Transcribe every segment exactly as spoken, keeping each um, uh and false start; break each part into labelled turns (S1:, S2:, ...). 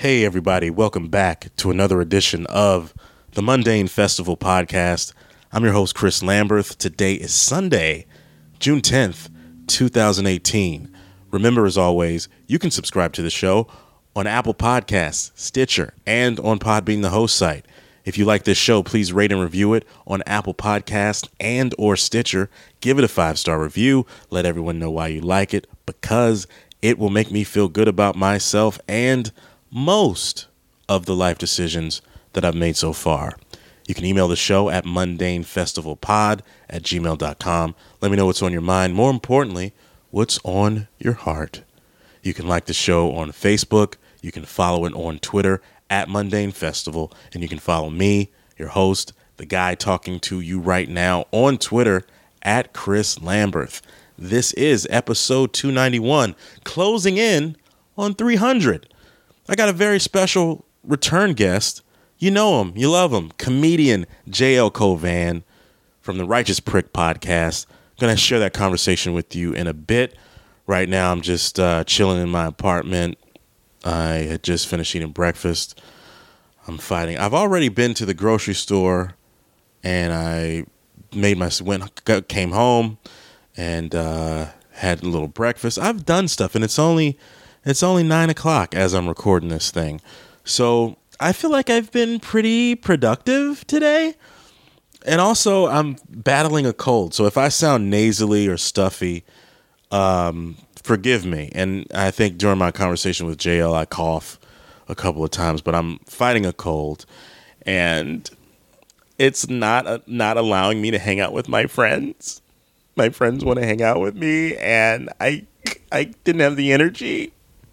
S1: Hey, everybody. Welcome back to another edition of the Mundane Festival Podcast. I'm your host, Chris Lamberth. Today is Sunday, June tenth, twenty eighteen. Remember, as always, you can subscribe to the show on Apple Podcasts, Stitcher, and on Podbean, the host site. If you like this show, please rate and review it on Apple Podcasts and or Stitcher. Give it a five-star review. Let everyone know why you like it, because it will make me feel good about myself and most of the life decisions that I've made so far. You can email the show at mundanefestivalpod at gmail dot com. Let me know what's on your mind. More importantly, what's on your heart. You can like the show on Facebook. You can follow it on Twitter at Mundane Festival. And you can follow me, your host, the guy talking to you right now, on Twitter at Chris Lamberth. This is episode two ninety-one, closing in on three hundred. I got a very special return guest. You know him. You love him. Comedian J L Cauvin from the Righteous Prick podcast. I'm going to share that conversation with you in a bit. Right now, I'm just uh, chilling in my apartment. I had just finished eating breakfast. I'm fighting. I've already been to the grocery store, and I made my went came home and uh, had a little breakfast. I've done stuff, and it's only it's only nine o'clock as I'm recording this thing. So I feel like I've been pretty productive today. And also, I'm battling a cold. So if I sound nasally or stuffy, um, forgive me. And I think during my conversation with J L, I cough a couple of times, but I'm fighting a cold. And it's not uh, not allowing me to hang out with my friends. My friends want to hang out with me, and I I didn't have the energy.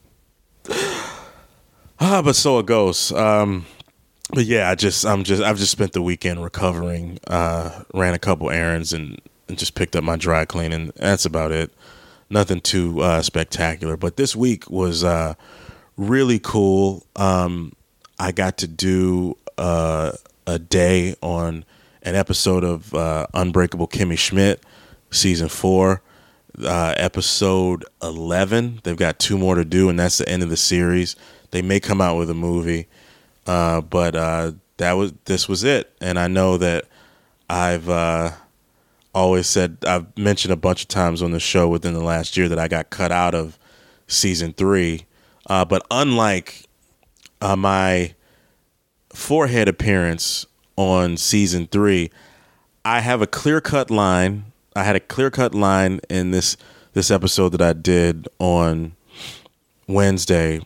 S1: Ah, but so it goes. Um, but yeah, I just I'm just I've just spent the weekend recovering. Uh, ran a couple errands and, and just picked up my dry cleaning. That's about it. Nothing too uh, spectacular. But this week was uh, really cool. Um, I got to do uh, a day on an episode of uh, Unbreakable Kimmy Schmidt, season four. Uh, episode eleven. They've got two more to do, and that's the end of the series. They may come out with a movie, uh, but uh, that was this was it. And I know that I've uh, always said, I've mentioned a bunch of times on the show within the last year that I got cut out of season three. Uh, but unlike uh, my forehead appearance on season three, I have a clear-cut line. I had a clear-cut line in this this episode that I did on Wednesday,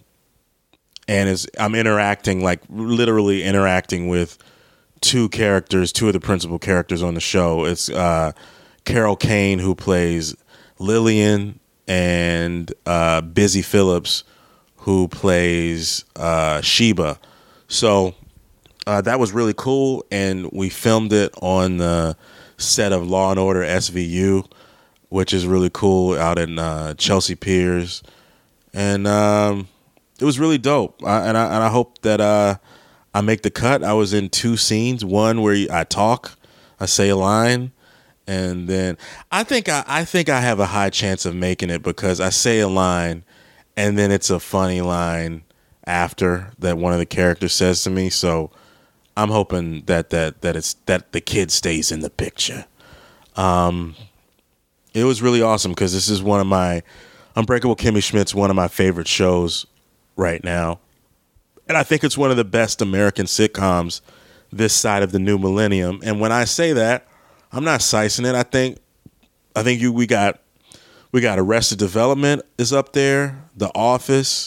S1: and is I'm interacting, like literally interacting with two characters, two of the principal characters on the show. It's uh, Carol Kane, who plays Lillian, and uh, Busy Phillips, who plays uh, Sheba. So uh, that was really cool, and we filmed it on the set of Law and Order S V U, which is really cool, out in uh, Chelsea Piers, and um, it was really dope. I, and I and I hope that uh, I make the cut. I was in two scenes, one where I talk, I say a line, and then I think I, I think I have a high chance of making it because I say a line, and then it's a funny line after that one of the characters says to me. So I'm hoping that that that it's that the kid stays in the picture. Um, it was really awesome because this is one of my Unbreakable Kimmy Schmidt's one of my favorite shows right now, and I think it's one of the best American sitcoms this side of the new millennium. And when I say that, I'm not sizing it. I think I think you we got we got Arrested Development is up there, The Office,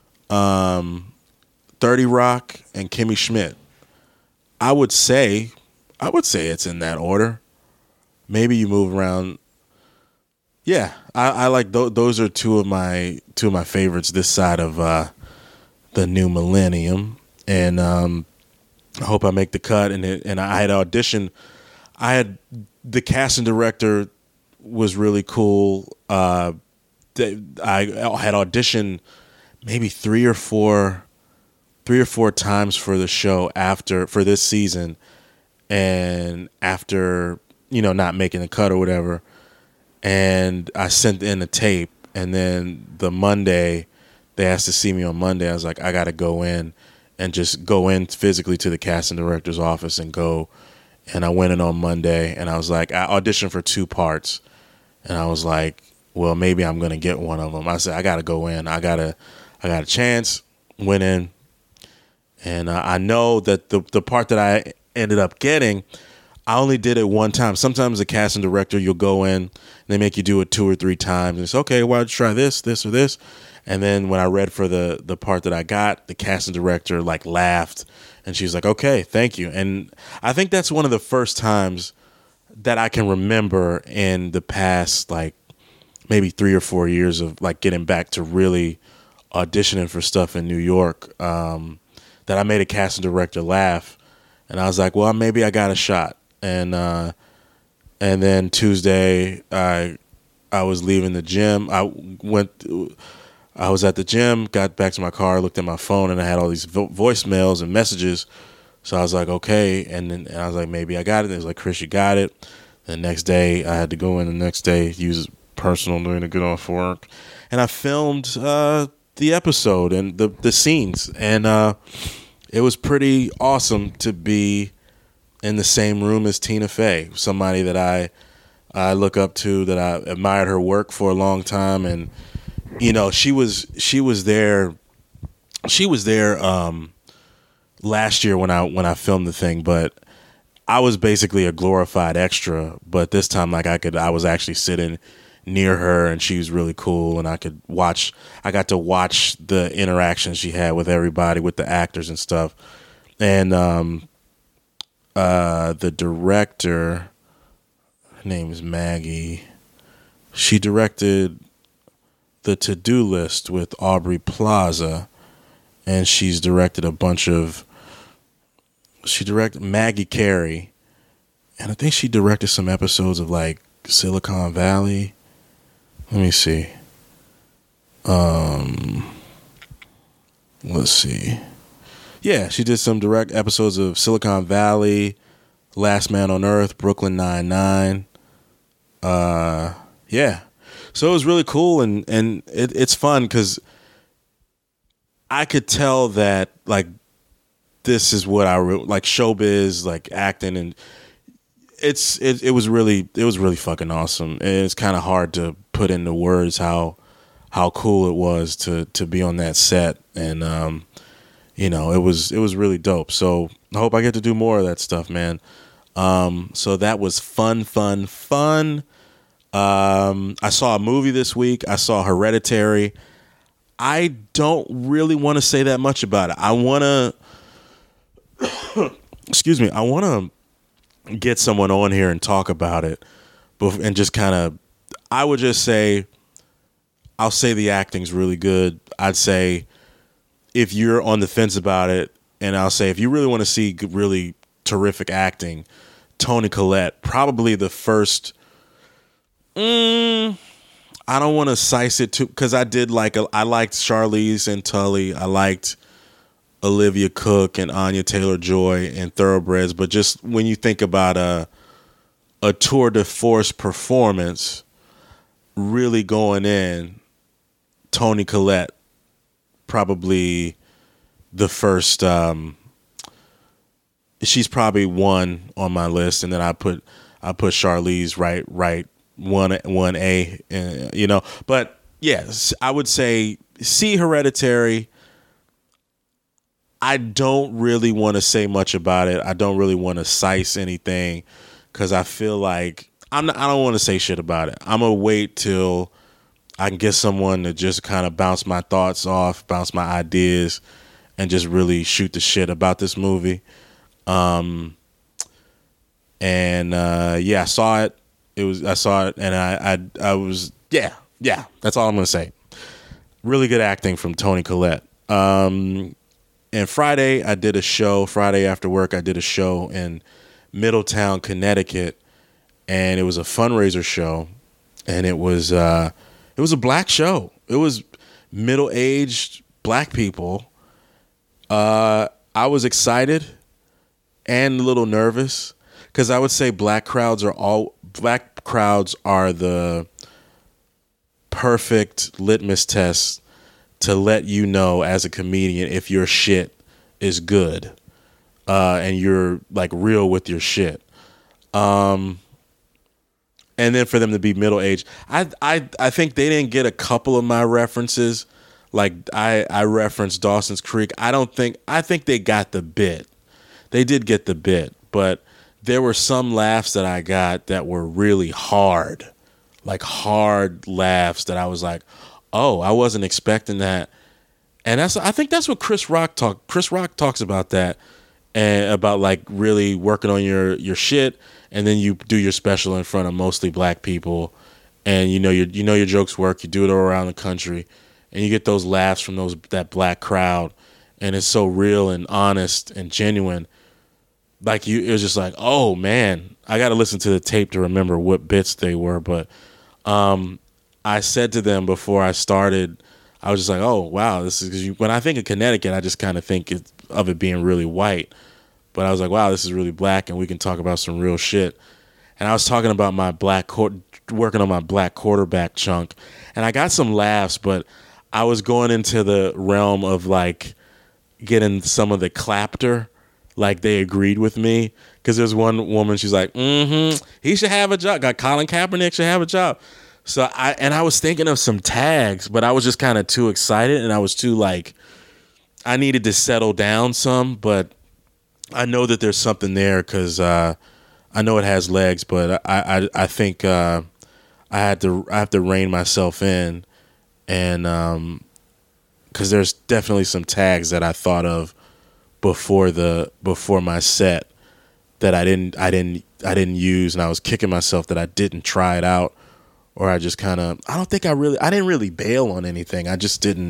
S1: um, thirty Rock, and Kimmy Schmidt. I would say, I would say it's in that order. Maybe you move around. Yeah, I, I like th- those are two of my two of my favorites this side of uh, the new millennium, and um, I hope I make the cut. And it, and I had auditioned. I had the casting director was really cool. Uh, I had auditioned maybe three or four. three or four times for the show after for this season, and after, you know, not making the cut or whatever. And I sent in a tape, and then the Monday they asked to see me on Monday. I was like, I got to go in and just go in physically to the casting director's office and go. And I went in on Monday, and I was like, I auditioned for two parts, and I was like, well, maybe I'm gonna get one of them. I said, I gotta go in. I gotta, I got a chance. Went in, and uh, I know that the the part that I ended up getting, I only did it one time. Sometimes the casting director, you'll go in, and they make you do it two or three times. And it's okay. Why don't you try this, this, or this? And then when I read for the the part that I got, the casting director like laughed. And she was like, okay, thank you. And I think that's one of the first times that I can remember in the past, like maybe three or four years of like getting back to really auditioning for stuff in New York, um, that I made a casting director laugh. And I was like, well, maybe I got a shot. And uh, and then Tuesday, I I was leaving the gym. I went. I was at the gym, got back to my car, looked at my phone, and I had all these vo- voicemails and messages. So I was like, okay. And then and I was like, maybe I got it. It was like, Chris, you got it. The next day, I had to go in the next day, use personal doing to get off work. And I filmed uh, the episode and the, the scenes. And uh, it was pretty awesome to be in the same room as Tina Fey, somebody that I I look up to, that I admired her work for a long time. And you know, she was she was there. She was there um, last year when I when I filmed the thing, but I was basically a glorified extra. But this time, like I could, I was actually sitting near her, and she was really cool, and I could watch. I got to watch the interactions she had with everybody, with the actors and stuff. And um, uh, the director, her name is Maggie. She directed The To-Do List with Aubrey Plaza, and she's directed a bunch of, she directed Maggie Carey, and I think she directed some episodes of like Silicon Valley. Let me see. Um, let's see. Yeah, she did some direct episodes of Silicon Valley, Last Man on Earth, Brooklyn Nine-Nine. Uh, yeah. So it was really cool, and, and it, it's fun because I could tell that, like, this is what I, re- like, showbiz, like, acting, and it's it, it was really, it was really fucking awesome. And it's kind of hard to put into words how how cool it was to, to be on that set, and, um, you know, it was, it was really dope. So I hope I get to do more of that stuff, man. Um, so that was fun, fun, fun. Um, I saw a movie this week. I saw Hereditary. I don't really want to say that much about it. I want to, excuse me, I want to get someone on here and talk about it, and just kind of, I would just say, I'll say the acting's really good. I'd say if you're on the fence about it, and I'll say if you really want to see really terrific acting, Toni Collette, probably the first. Mm, I don't want to size it too, because I did like a, I liked Charlize and Tully. I liked Olivia Cook and Anya Taylor-Joy and Thoroughbreds. But just when you think about a a tour de force performance, really going in, Toni Collette, probably the first. Um, she's probably one on my list, and then I put I put Charlize right right. One, one A, uh, you know, but yes, I would say see Hereditary. I don't really want to say much about it. I don't really want to size anything because I feel like I'm not, I don't want to say shit about it. I'm gonna wait till I can get someone to just kind of bounce my thoughts off, bounce my ideas, and just really shoot the shit about this movie. Um, and uh, yeah, I saw it. It was I saw it, and I, I I was yeah yeah. That's all I'm gonna say. Really good acting from Toni Collette. Um, and Friday I did a show. Friday after work I did a show in Middletown, Connecticut, and it was a fundraiser show, and it was uh, it was a black show. It was middle aged black people. Uh, I was excited and a little nervous. Because I would say black crowds are all black crowds are the perfect litmus test to let you know as a comedian if your shit is good, uh, and you're like real with your shit. Um, and then for them to be middle aged, I I I think they didn't get a couple of my references. Like I I referenced Dawson's Creek. I don't think I think they got the bit. They did get the bit, but there were some laughs that I got that were really hard, like hard laughs that I was like, oh, I wasn't expecting that. And that's, I think that's what Chris Rock talk. Chris Rock talks about that, and about like really working on your, your shit. And then you do your special in front of mostly black people, and you know, your, you know, your jokes work. You do it all around the country, and you get those laughs from those, that black crowd. And it's so real and honest and genuine. Like you, it was just like, oh man, I got to listen to the tape to remember what bits they were. But, um, I said to them before I started, I was just like, oh, wow, this is, 'cause you, when I think of Connecticut, I just kind of think it, of it being really white. But I was like, wow, this is really black, and we can talk about some real shit. And I was talking about my black, working on my black quarterback chunk, and I got some laughs, but I was going into the realm of like getting some of the clapter, like they agreed with me. Because there's one woman, she's like, mm-hmm, he should have a job. Got Colin Kaepernick should have a job. So I, and I was thinking of some tags, but I was just kind of too excited, and I was too like, I needed to settle down some, but I know that there's something there because uh, I know it has legs, but I, I, I think uh, I had to, I have to rein myself in, and um, because there's definitely some tags that I thought of before the, before my set that I didn't, I didn't, I didn't use, and I was kicking myself that I didn't try it out. Or I just kind of, I don't think I really, I didn't really bail on anything. I just didn't,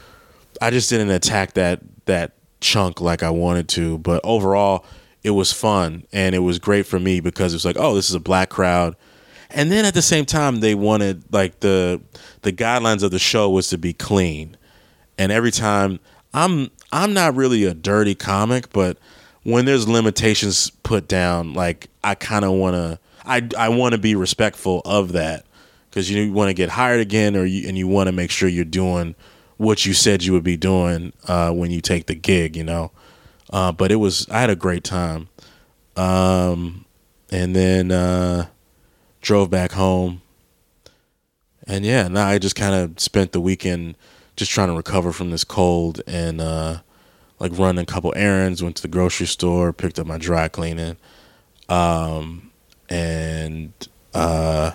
S1: I just didn't attack that, that chunk like I wanted to. But overall, it was fun. And it was great for me because it was like, oh, this is a black crowd. And then at the same time, they wanted, like, the, the guidelines of the show was to be clean. And every time, I'm, I'm not really a dirty comic, but when there's limitations put down, like, I kind of want to, I, I want to be respectful of that. Because you want to get hired again, or you, and you want to make sure you're doing what you said you would be doing uh, when you take the gig, you know. Uh, but it was, I had a great time, um, and then uh, drove back home, and yeah, now I just kind of spent the weekend just trying to recover from this cold and uh, like running a couple errands. Went to the grocery store, picked up my dry cleaning, um, and. Uh,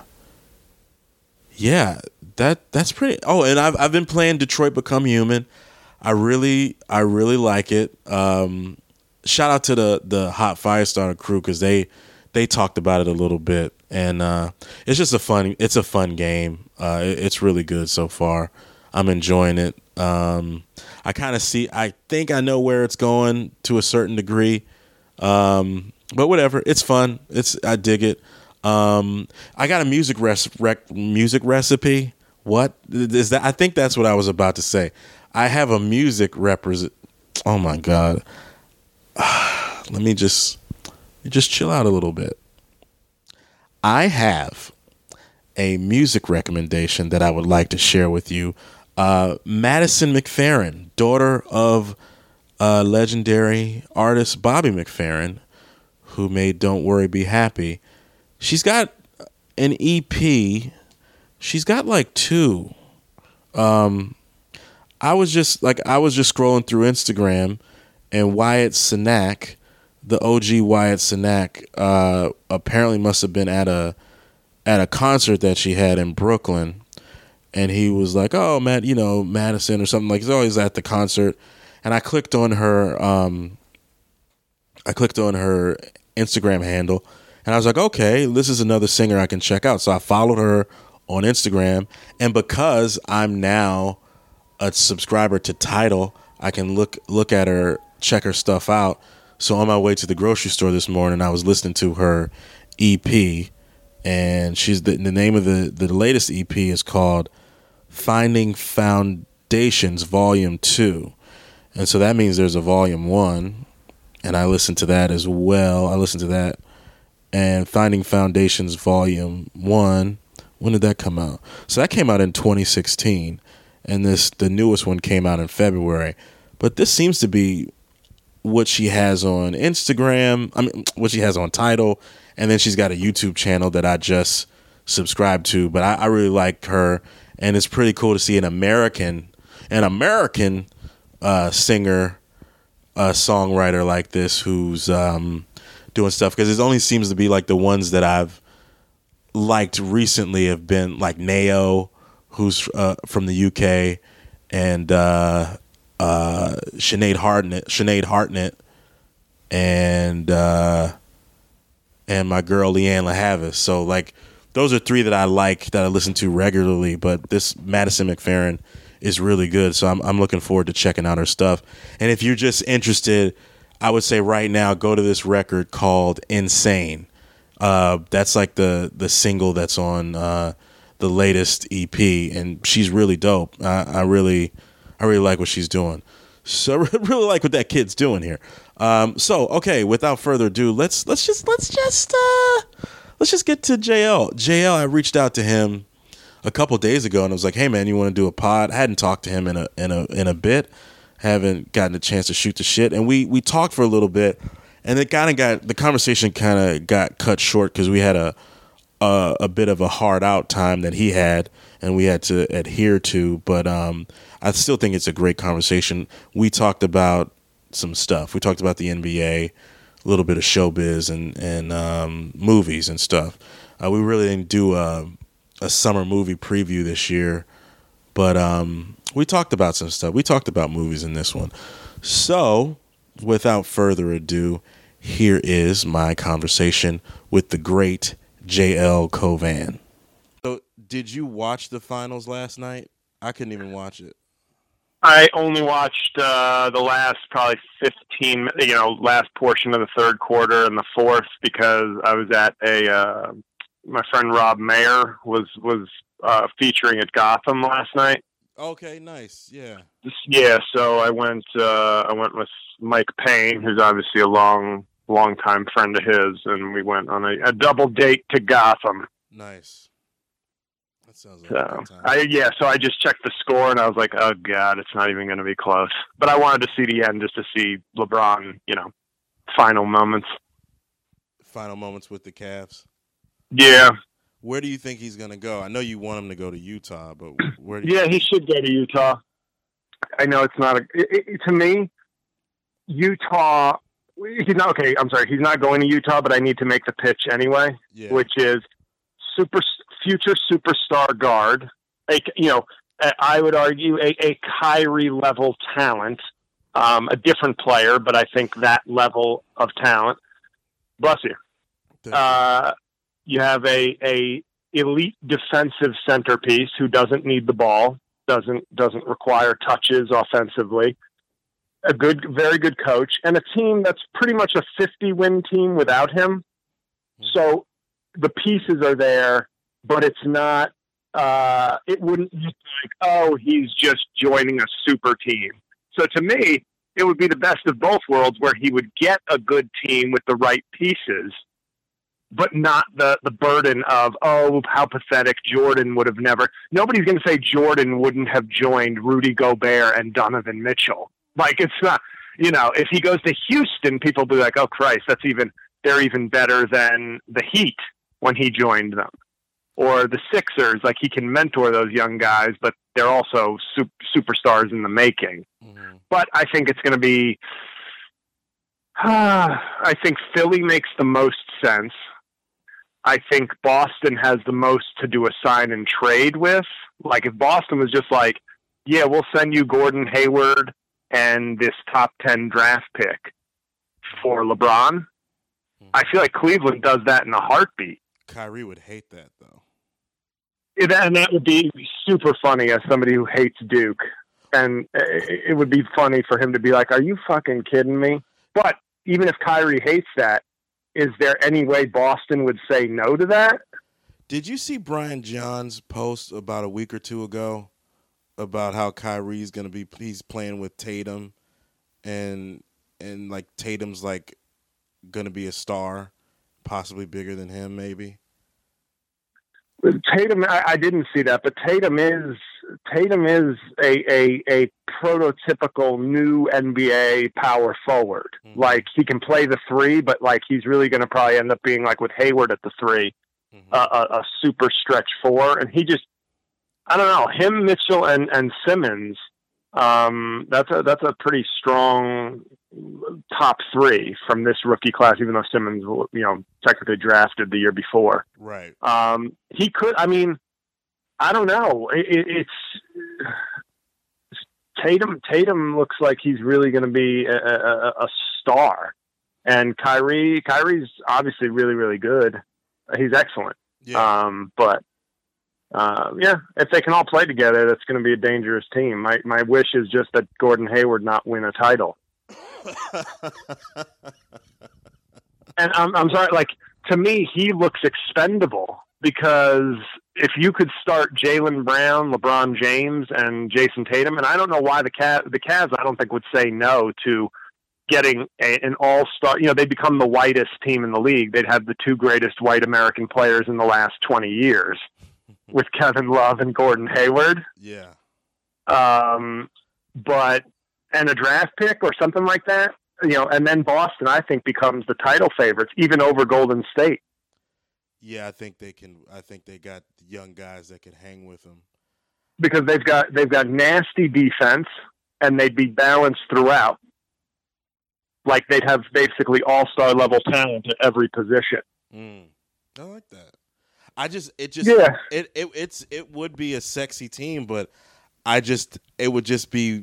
S1: Yeah, that that's pretty. Oh, and I've I've been playing Detroit Become Human. I really I really like it. Um, shout out to the the Hot Firestarter crew because they they talked about it a little bit, and uh, it's just a fun it's a fun game. Uh, it, it's really good so far. I'm enjoying it. Um, I kind of see. I think I know where it's going to a certain degree, um, but whatever. It's fun. It's I dig it. Um, I got a music res- rec- music recipe. What is that? I think that's what I was about to say. I have a music represent. Oh my God. Let me just, just chill out a little bit. I have a music recommendation that I would like to share with you. Uh, Madison McFerrin, daughter of uh, legendary artist Bobby McFerrin, who made Don't Worry, Be Happy. She's got an E P. She's got like two. Um, I was just like I was just scrolling through Instagram, and Wyatt Cenac, the O G Wyatt Cenac, uh, apparently must have been at a at a concert that she had in Brooklyn, and he was like, "Oh, Matt, you know Madison or something like." He's always at the concert, and I clicked on her. Um, I clicked on her Instagram handle. And I was like, okay, this is another singer I can check out. So I followed her on Instagram. And because I'm now a subscriber to Tidal, I can look look at her, check her stuff out. So on my way to the grocery store this morning, I was listening to her E P. And she's the, the name of the, the latest E P is called Finding Foundations Volume two. And so that means there's a Volume one. And I listened to that as well. I listened to that. And Finding Foundations Volume one, when did that come out? So that came out in twenty sixteen. and this the newest one came out in February. But this seems to be what she has on Instagram. I mean, what she has on Tidal, and then she's got a YouTube channel that I just subscribed to. But I, I really like her, and it's pretty cool to see an American, an American uh, singer, uh, songwriter like this who's um, doing stuff, because it only seems to be like the ones that I've liked recently have been like Nao, who's uh, from the U K, and uh, uh, Sinead Hartnett, Sinead Hartnett, and uh, and my girl Leanne LaHavis. So like those are three that I like, that I listen to regularly. But this Madison McFerrin is really good, so I'm I'm looking forward to checking out her stuff. And if you're just interested, I would say right now go to this record called Insane. Uh, that's like the the single that's on uh, the latest E P, and she's really dope. I, I really, I really like what she's doing. So I really like what that kid's doing here. Um, so okay, without further ado, let's let's just let's just uh, let's just get to J L. J L, I reached out to him a couple days ago, and I was like, "Hey man, you want to do a pod?" I hadn't talked to him in a in a in a bit, haven't gotten a chance to shoot the shit, and we we talked for a little bit, and it kind of got the conversation kind of got cut short because we had a. Uh, a bit of a hard out time that he had, and we had to adhere to. But um, I still think it's a great conversation. We talked about some stuff. We talked about the N B A, a little bit of showbiz, and and um, movies and stuff. Uh, we really didn't do a, a summer movie preview this year, but um, we talked about some stuff. We talked about movies in this one. So, without further ado, here is my conversation with the great J L Cauvin. So, did you watch the finals last night? I couldn't even watch it.
S2: I only watched uh, the last probably fifteen, you know, last portion of the third quarter and the fourth, because I was at a uh, my friend Rob Mayer was was uh, featuring at Gotham last night.
S1: Okay, nice, yeah,
S2: yeah. So I went uh, I went with Mike Payne, who's obviously a long. longtime friend of his, and we went on a, a double date to Gotham.
S1: Nice. That sounds like
S2: so,
S1: a good time.
S2: I, yeah, so I just checked the score, and I was like, oh, God, it's not even going to be close. But I wanted to see the end just to see LeBron, you know, final moments.
S1: Final moments with the Cavs?
S2: Yeah.
S1: Where do you think he's going to go? I know you want him to go to Utah, but where do
S2: you
S1: Yeah,
S2: think? He should go to Utah. I know it's not a... It, it, to me, Utah... He's not okay. I'm sorry. He's not going to Utah, but I need to make the pitch anyway,
S1: yeah.
S2: which is super future superstar guard. A, you know, I would argue a, a Kyrie level talent, um, a different player, but I think that level of talent. Bless you. Uh, you have a a elite defensive centerpiece who doesn't need the ball, doesn't doesn't require touches offensively. A good, very good coach, and a team that's pretty much a fifty-win team without him. So the pieces are there, but it's not, uh, it wouldn't look like, oh, he's just joining a super team. So to me, it would be the best of both worlds, where he would get a good team with the right pieces, but not the, the burden of, oh, how pathetic, Jordan would have never. Nobody's going to say Jordan wouldn't have joined Rudy Gobert and Donovan Mitchell. Like, it's not, you know, if he goes to Houston, people will be like, oh, Christ, that's even, they're even better than the Heat when he joined them. Or the Sixers, like, he can mentor those young guys, but they're also super, superstars in the making. Mm-hmm. But I think it's going to be, uh, I think Philly makes the most sense. I think Boston has the most to do a sign and trade with. Like, if Boston was just like, yeah, we'll send you Gordon Hayward and this top ten draft pick for LeBron, mm-hmm. I feel like Cleveland does that in a heartbeat.
S1: Kyrie would hate that, though.
S2: It, and that would be super funny as somebody who hates Duke. And it, it would be funny for him to be like, are you fucking kidding me? But even if Kyrie hates that, is there any way Boston would say no to that?
S1: Did you see Brian John's post about a week or two ago about how Kyrie's going to be, he's playing with Tatum, and and like Tatum's like going to be a star, possibly bigger than him maybe?
S2: Tatum, I, I didn't see that, but Tatum is Tatum is a, a, a prototypical new N B A power forward. Mm-hmm. Like, he can play the three, but like he's really going to probably end up being like with Hayward at the three, mm-hmm. uh, a, a super stretch four. And he just, I don't know, him, Mitchell, and, and Simmons. Um, that's a that's a pretty strong top three from this rookie class. Even though Simmons, you know, technically drafted the year before,
S1: right?
S2: Um, he could. I mean, I don't know. It, it, it's Tatum. Tatum looks like he's really going to be a, a, a star, and Kyrie. Kyrie's obviously really really good. He's excellent. Yeah. Um, but. Uh, yeah, if they can all play together, that's going to be a dangerous team. My my wish is just that Gordon Hayward not win a title. And I'm I'm sorry, like, to me, he looks expendable because if you could start Jaylen Brown, LeBron James, and Jason Tatum, and I don't know why the Cavs, the Cavs I don't think would say no to getting a, an all-star. You know, they become the whitest team in the league. They'd have the two greatest white American players in the last twenty years. With Kevin Love and Gordon Hayward.
S1: Yeah.
S2: Um, but, and a draft pick or something like that, you know, and then Boston, I think, becomes the title favorites, even over Golden State.
S1: Yeah, I think they can, I think they got young guys that can hang with them.
S2: Because they've got, they've got nasty defense and they'd be balanced throughout. Like they'd have basically all-star level talent at every position.
S1: Mm. I like that. I just it just
S2: yeah.
S1: it, it it's it would be a sexy team, but I just it would just be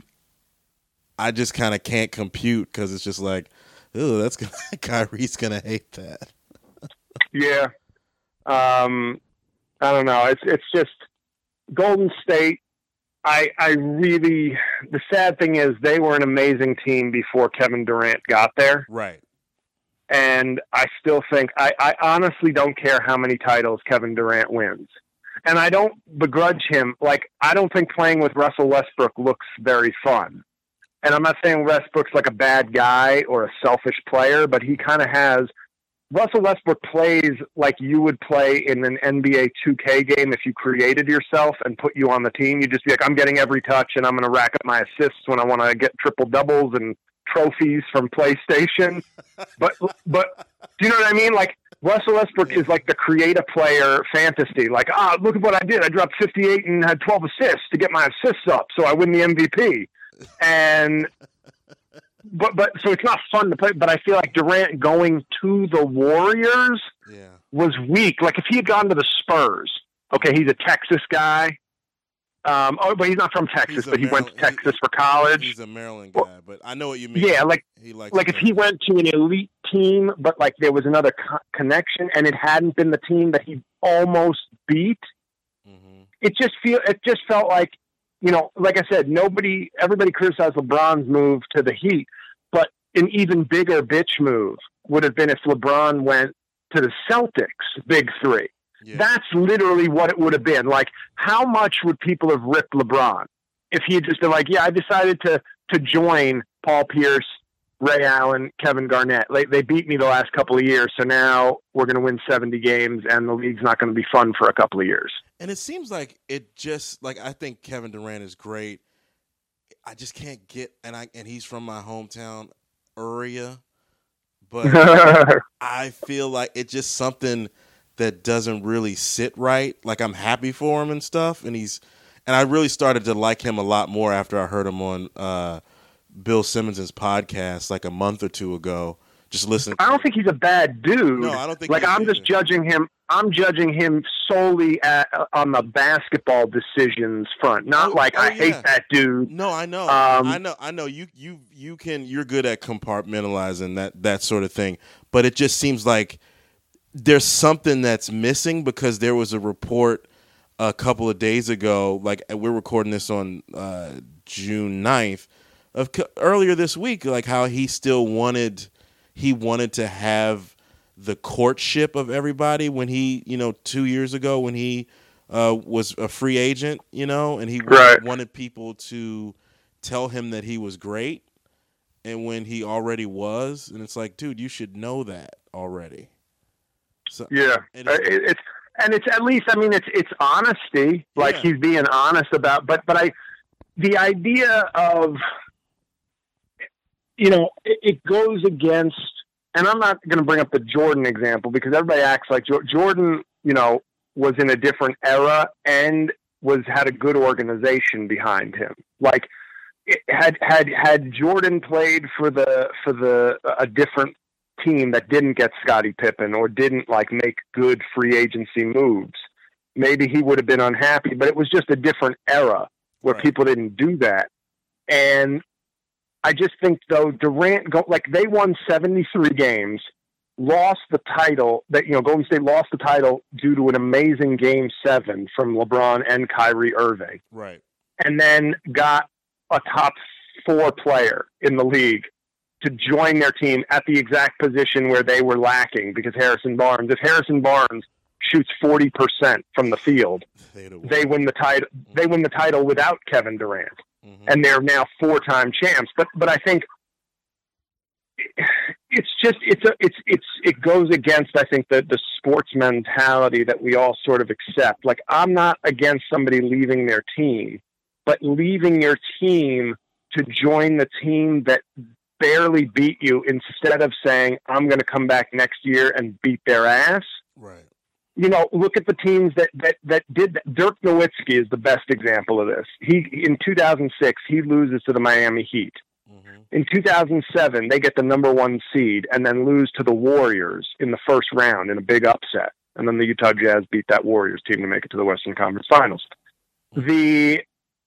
S1: I just kind of can't compute because it's just like, oh, that's gonna Kyrie's gonna hate that.
S2: Yeah, um, I don't know. It's it's just Golden State. I I really the sad thing is they were an amazing team before Kevin Durant got there.
S1: Right.
S2: And I still think, I, I honestly don't care how many titles Kevin Durant wins. And I don't begrudge him. Like, I don't think playing with Russell Westbrook looks very fun. And I'm not saying Westbrook's like a bad guy or a selfish player, but he kind of has, Russell Westbrook plays like you would play in an N B A two K game if you created yourself and put you on the team. You'd just be like, I'm getting every touch and I'm going to rack up my assists when I want to get triple doubles and trophies from PlayStation. But, but do you know what I mean? Like, Russell Westbrook is like the creative player fantasy. Like, ah, look at what I did. I dropped fifty-eight and had twelve assists to get my assists up so I win the M V P. And, but, but, so it's not fun to play, but I feel like Durant going to the Warriors
S1: yeah.
S2: was weak. Like, if he had gone to the Spurs, okay, he's a Texas guy. Um, oh, but he's not from Texas, but he
S1: Maryland,
S2: went to Texas
S1: he,
S2: for college.
S1: He's a Maryland guy, well, but I know what you mean.
S2: Yeah, like,
S1: he likes
S2: like if he went to an elite team, but like there was another co- connection, and it hadn't been the team that he almost beat.
S1: Mm-hmm.
S2: It just feel it just felt like, you know, like I said, nobody, everybody criticized LeBron's move to the Heat, but an even bigger bitch move would have been if LeBron went to the Celtics, big three. Yeah. That's literally what it would have been. Like, how much would people have ripped LeBron if he had just been like, yeah, I decided to to join Paul Pierce, Ray Allen, Kevin Garnett. Like, they beat me the last couple of years, so now we're going to win seventy games, and the league's not going to be fun for a couple of years.
S1: And it seems like it just, like, I think Kevin Durant is great. I just can't get, and I and he's from my hometown area, but I feel like it's just something that doesn't really sit right. Like, I'm happy for him and stuff, and he's and I really started to like him a lot more after I heard him on uh, Bill Simmons' podcast like a month or two ago. Just listening.
S2: I don't think he's a bad dude.
S1: No, I don't think.
S2: Like, I'm just judging him. I'm judging him solely at, on the basketball decisions front. Not
S1: oh,
S2: like
S1: oh,
S2: I
S1: yeah.
S2: hate that dude.
S1: No, I know.
S2: Um,
S1: I know. I know. You you you can. You're good at compartmentalizing that that sort of thing. But it just seems like there's something that's missing, because there was a report a couple of days ago, like we're recording this on uh, June ninth, of earlier this week, like how he still wanted, he wanted to have the courtship of everybody when he, you know, two years ago when he uh, was a free agent, you know, and he
S2: right.
S1: wanted people to tell him that he was great, and when he already was, and it's like, dude, you should know that already. So,
S2: yeah,
S1: it
S2: is, it's and it's at least, I mean, it's it's honesty. Like,
S1: Yeah.
S2: he's being honest about, but but I, the idea of, you know, it, it goes against, and I'm not going to bring up the Jordan example because everybody acts like Jo- Jordan, you know, was in a different era and was had a good organization behind him. Like, it had had had Jordan played for the for the a different team that didn't get Scottie Pippen or didn't like make good free agency moves, maybe he would have been unhappy. But it was just a different era where
S1: Right.
S2: people didn't do that. And I just think though Durant, go, like they won seventy-three games, lost the title. That you know, Golden State lost the title due to an amazing Game Seven from LeBron and Kyrie Irving,
S1: Right.
S2: and then got a top four player in the league to join their team at the exact position where they were lacking because Harrison Barnes, if Harrison Barnes shoots forty percent from the field,
S1: They'd have
S2: they
S1: won.
S2: win the title. They win the title without Kevin Durant,
S1: Mhm.
S2: and they're now four-time champs. But but I think it's just it's a it's it's it goes against I think the the sports mentality that we all sort of accept. Like, I'm not against somebody leaving their team, but leaving your team to join the team that barely beat you instead of saying, I'm going to come back next year and beat their ass.
S1: Right.
S2: You know, look at the teams that, that, that did that. Dirk Nowitzki is the best example of this. He, in two thousand six, he loses to the Miami Heat.
S1: Mhm.
S2: In two thousand seven, they get the number one seed and then lose to the Warriors in the first round in a big upset. And then the Utah Jazz beat that Warriors team to make it to the Western Conference Finals. The,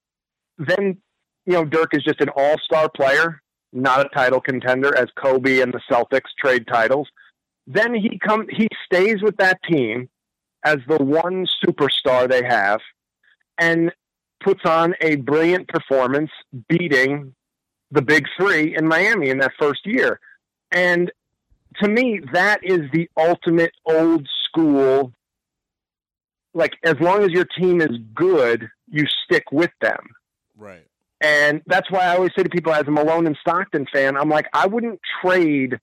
S2: then, you know, Dirk is just an all-star player, not a title contender, as Kobe and the Celtics trade titles. Then he come he stays with that team as the one superstar they have and puts on a brilliant performance, beating the big three in Miami in that first year. And to me, that is the ultimate old school. Like, as long as your team is good, you stick with them.
S1: Right.
S2: And that's why I always say to people, as a Malone and Stockton fan, I'm like, I wouldn't trade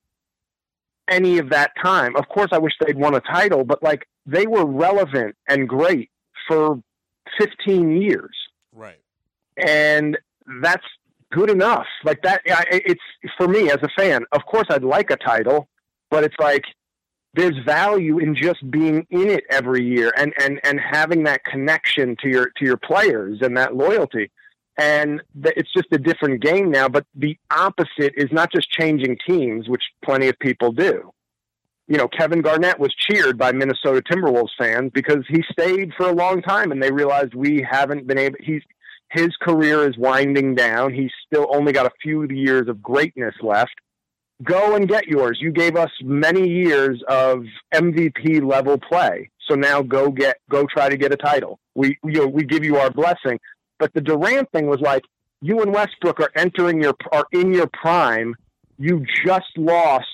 S2: any of that time. Of course, I wish they'd won a title, but like, they were relevant and great for fifteen years.
S1: Right.
S2: And that's good enough. Like that, I, it's for me as a fan, of course I'd like a title, but it's like, there's value in just being in it every year and, and, and having that connection to your, to your players and that loyalty. And th- it's just a different game now, but the opposite is not just changing teams, which plenty of people do. You know, Kevin Garnett was cheered by Minnesota Timberwolves fans because he stayed for a long time and they realized we haven't been able, he's, his career is winding down. He's still only got a few years of greatness left. Go and get yours. You gave us many years of M V P level play. So now go get, go try to get a title. We, you know, we give you our blessing. But the Durant thing was like, you and Westbrook are entering your, are in your prime. You just lost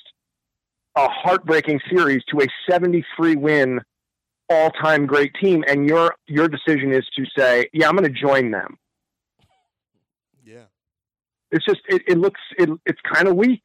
S2: a heartbreaking series to a seventy-three win all-time great team. And your, your decision is to say, yeah, I'm going to join them.
S1: Yeah.
S2: It's just, it, it looks, it, it's kind of weak.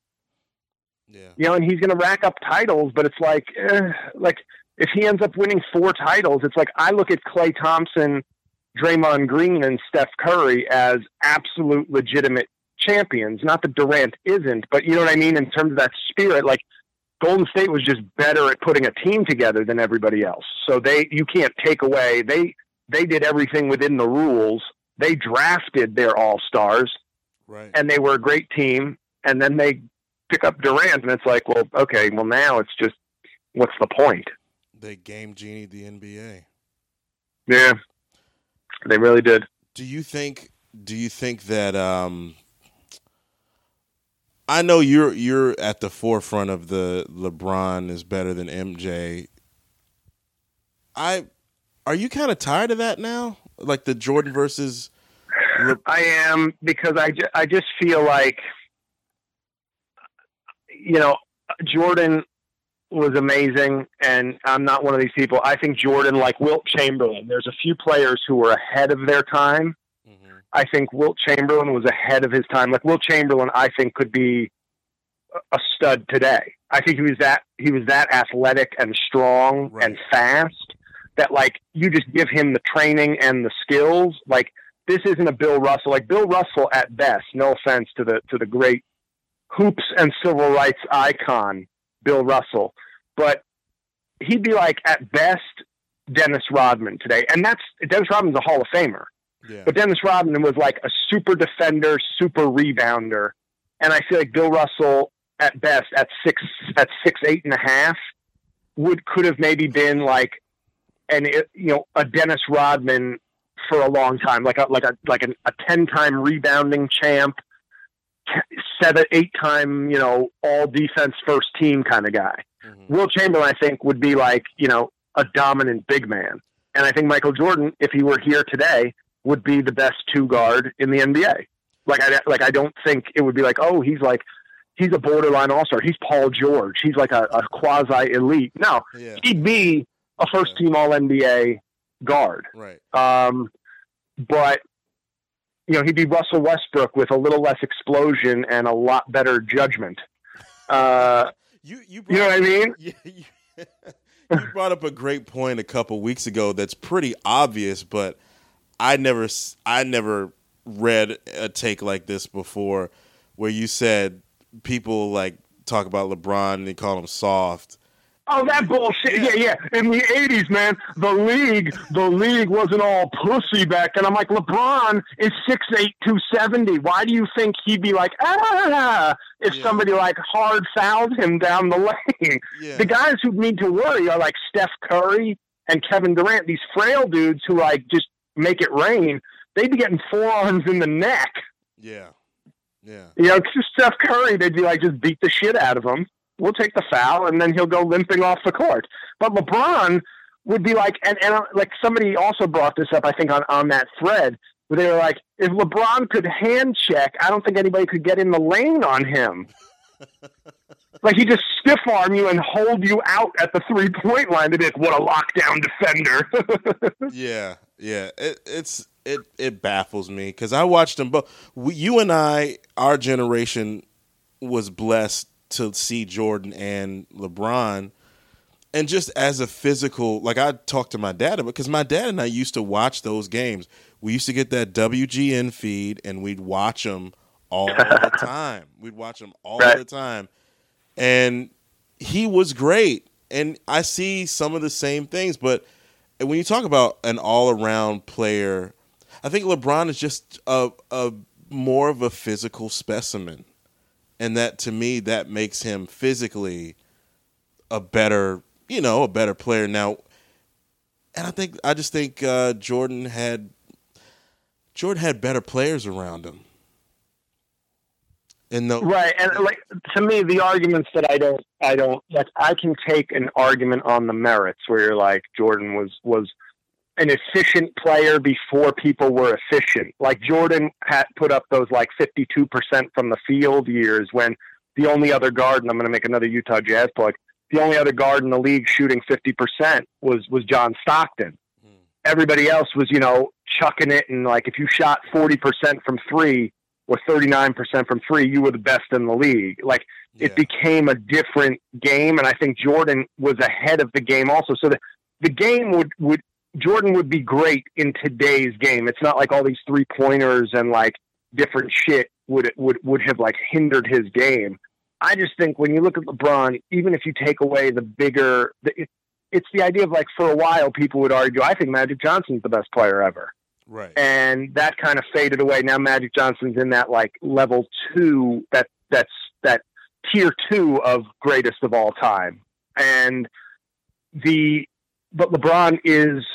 S1: Yeah.
S2: You know, and he's going to rack up titles, but it's like, eh, like if he ends up winning four titles, it's like, I look at Klay Thompson, Draymond Green, and Steph Curry as absolute legitimate champions. Not that Durant isn't, but you know what I mean? In terms of that spirit, like Golden State was just better at putting a team together than everybody else. So they, you can't take away, they, they did everything within the rules. They drafted their all-stars
S1: Right.
S2: and they were a great team. And then they pick up Durant and it's like, well, okay, well now it's just, what's the point?
S1: They game genied the N B A.
S2: Yeah, they really did.
S1: Do you think do you think that um I know you're you're at the forefront of the LeBron is better than M J. I are you kind of tired of that now? Like the Jordan versus Le-
S2: I am, because I, ju- I just feel like, you know, Jordan was amazing, and I'm not one of these people. I think Jordan, like Wilt Chamberlain, there's a few players who were ahead of their time.
S1: Mhm.
S2: I think Wilt Chamberlain was ahead of his time. Like Wilt Chamberlain, I think could be a stud today. I think he was that he was that athletic and strong
S1: Right.
S2: and fast that like you just give him the training and the skills. Like this isn't a Bill Russell. Like Bill Russell at best, no offense to the to the great hoops and civil rights icon, Bill Russell, but he'd be like at best Dennis Rodman today. And that's Dennis Rodman's a Hall of Famer.
S1: Yeah.
S2: But Dennis Rodman was like a super defender, super rebounder. And I feel like Bill Russell at best at six at six eight and a half would could have maybe been like an you know a Dennis Rodman for a long time, like a like a like an, a ten time rebounding champ, seven eight time you know all defense first team kind of guy. Mm-hmm. Wilt Chamberlain, I think, would be like you know a dominant big man, and I think Michael Jordan, if he were here today, would be the best two guard in the N B A. Like I like I don't think it would be like, oh, he's like he's a borderline all-star. He's Paul George. He's like a, a quasi elite. No, yeah. He'd be a first team all N B A guard.
S1: Right.
S2: Um, but you know, he'd be Russell Westbrook with a little less explosion and a lot better judgment. Uh,
S1: you you,
S2: you know what I mean?
S1: You, you, you brought up a great point a couple weeks ago. That's pretty obvious, but I never I never read a take like this before, where you said people like talk about LeBron and they call him soft.
S2: Oh, that bullshit. Yeah, yeah. In the eighties, man, the league, the league wasn't all pussy back then. I'm like, LeBron is six eight, two seventy. Why do you think he'd be like, ah, if yeah. somebody like hard fouled him down the lane? Yeah. The guys who need to worry are like Steph Curry and Kevin Durant, these frail dudes who like just make it rain. They'd be getting forearms in the neck.
S1: Yeah. Yeah.
S2: You know, just Steph Curry, they'd be like, just beat the shit out of him. We'll take the foul, and then he'll go limping off the court. But LeBron would be like, and, and like somebody also brought this up, I think, on, on that thread, where they were like, if LeBron could hand check, I don't think anybody could get in the lane on him. Like, he just stiff arm you and hold you out at the three-point line. It is, what a lockdown defender.
S1: yeah, yeah. It, it's it it baffles me, because I watched them both. We, you and I, our generation was blessed to see Jordan and LeBron, and just as a physical, like I talked to my dad about, because my dad and I used to watch those games. We used to get that W G N feed, and we'd watch them all the time. We'd watch them all right. the time, and he was great. And I see some of the same things, but when you talk about an all-around player, I think LeBron is just a, a more of a physical specimen. And that, to me, that makes him physically a better, you know, a better player. Now, and I think, I just think uh, Jordan had, Jordan had better players around him. And the,
S2: right, and like to me, the arguments that I don't, I don't, like, I can take an argument on the merits where you're like, Jordan was was an efficient player before people were efficient. Like Jordan had put up those like fifty-two percent from the field years when the only other guard, and I'm going to make another Utah Jazz plug, the only other guard in the league shooting fifty percent was, was John Stockton. Hmm. Everybody else was, you know, chucking it. And like, if you shot forty percent from three or thirty-nine percent from three, you were the best in the league. Like yeah. It became a different game. And I think Jordan was ahead of the game also. So the, the game would, would, Jordan would be great in today's game. It's not like all these three pointers and like different shit would would would have like hindered his game. I just think when you look at LeBron, even if you take away the bigger, the, it, it's the idea of like for a while people would argue, I think Magic Johnson's the best player ever,
S1: right?
S2: And that kind of faded away. Now Magic Johnson's in that like level two, that that's that tier two of greatest of all time, and the. But LeBron is,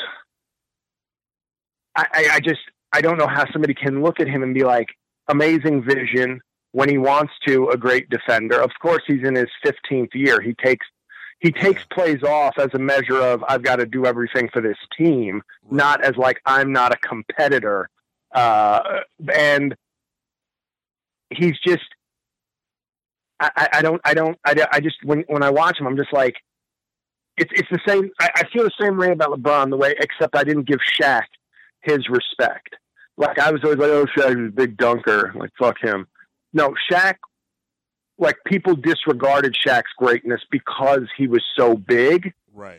S2: I, I just, I don't know how somebody can look at him and be like, amazing vision when he wants to, a great defender. Of course, he's in his fifteenth year. He takes, he takes plays off as a measure of, I've got to do everything for this team, right. Not as like, I'm not a competitor. Uh, and he's just, I, I don't, I don't, I, I just, when, when I watch him, I'm just like, It's it's the same. I, I feel the same way about LeBron, the way, except I didn't give Shaq his respect. Like I was always like, oh, Shaq is a big dunker. Like fuck him. No, Shaq. Like people disregarded Shaq's greatness because he was so big.
S1: Right.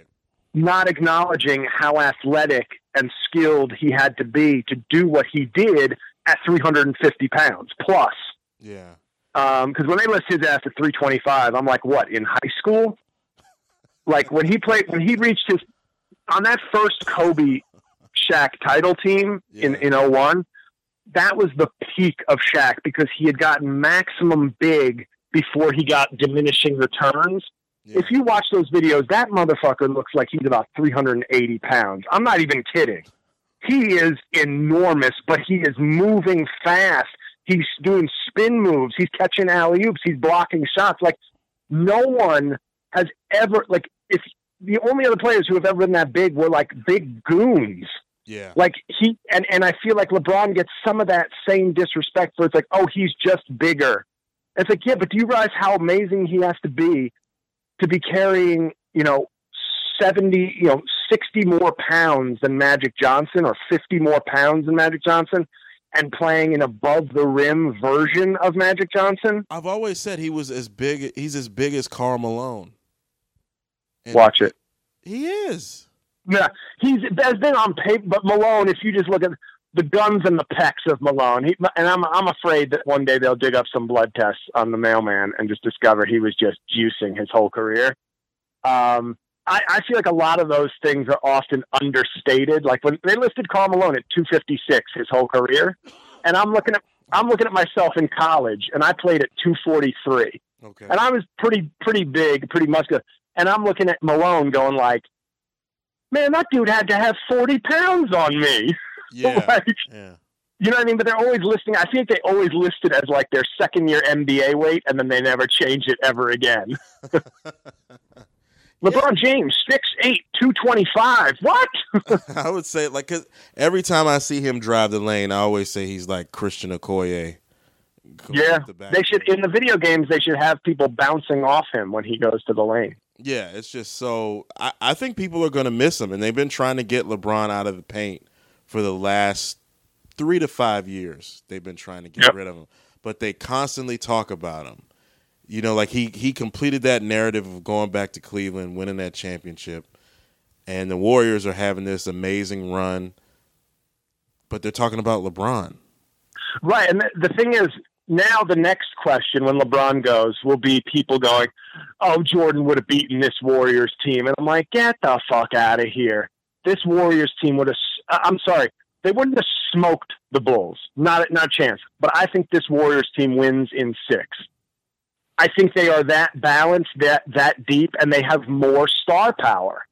S2: not acknowledging how athletic and skilled he had to be to do what he did at three hundred fifty pounds plus.
S1: Yeah.
S2: Um, cause when they list his ass at three twenty-five, I'm like, what, in high school? Like when he played, when he reached his, on that first Kobe Shaq title team yeah. in, in oh one, that was the peak of Shaq because he had gotten maximum big before he got diminishing returns. Yeah. If you watch those videos, that motherfucker looks like he's about three hundred eighty pounds. I'm not even kidding. He is enormous, but he is moving fast. He's doing spin moves. He's catching alley-oops. He's blocking shots. Like, no one has ever, like, if the only other players who have ever been that big were, like, big goons.
S1: Yeah.
S2: Like, he, and, and I feel like LeBron gets some of that same disrespect for it's like, oh, he's just bigger. It's like, yeah, but do you realize how amazing he has to be to be carrying, you know, seventy, you know, sixty more pounds than Magic Johnson or fifty more pounds than Magic Johnson and playing an above the rim version of Magic Johnson?
S1: I've always said he was as big, he's as big as Karl Malone. And
S2: Watch it.
S1: He is.
S2: Yeah, he's has been on paper, but Malone, if you just look at the guns and the pecs of Malone, he, and I'm I'm afraid that one day they'll dig up some blood tests on the mailman and just discover he was just juicing his whole career. Um, I, I feel like a lot of those things are often understated. Like when they listed Karl Malone at two fifty-six his whole career, and I'm looking at I'm looking at myself in college, and I played at two forty-three,
S1: okay,
S2: and I was pretty pretty big, pretty muscular, and I'm looking at Malone going like, man, that dude had to have forty pounds on me.
S1: Yeah,
S2: like,
S1: yeah.
S2: You know what I mean? But they're always listing. I think they always list it as like their second year N B A weight, and then they never change it ever again. LeBron yeah. James, six eight, two twenty-five. What?
S1: I would say, like, cause every time I see him drive the lane, I always say he's like Christian Okoye.
S2: Yeah, the they should, in the video games, they should have people bouncing off him when he goes to the lane.
S1: Yeah, it's just so, I, I think people are going to miss him, and they've been trying to get LeBron out of the paint for the last three to five years. They've been trying to get yep. rid of him, but they constantly talk about him. You know, like he, he completed that narrative of going back to Cleveland, winning that championship, and the Warriors are having this amazing run, but they're talking about LeBron.
S2: Right, and the, the thing is, now the next question when LeBron goes will be people going, oh, Jordan would have beaten this Warriors team. And I'm like, get the fuck out of here. This Warriors team would have, I'm sorry, they wouldn't have smoked the Bulls. Not, not a chance. But I think this Warriors team wins in six. I think they are that balanced, that that deep, and they have more star power.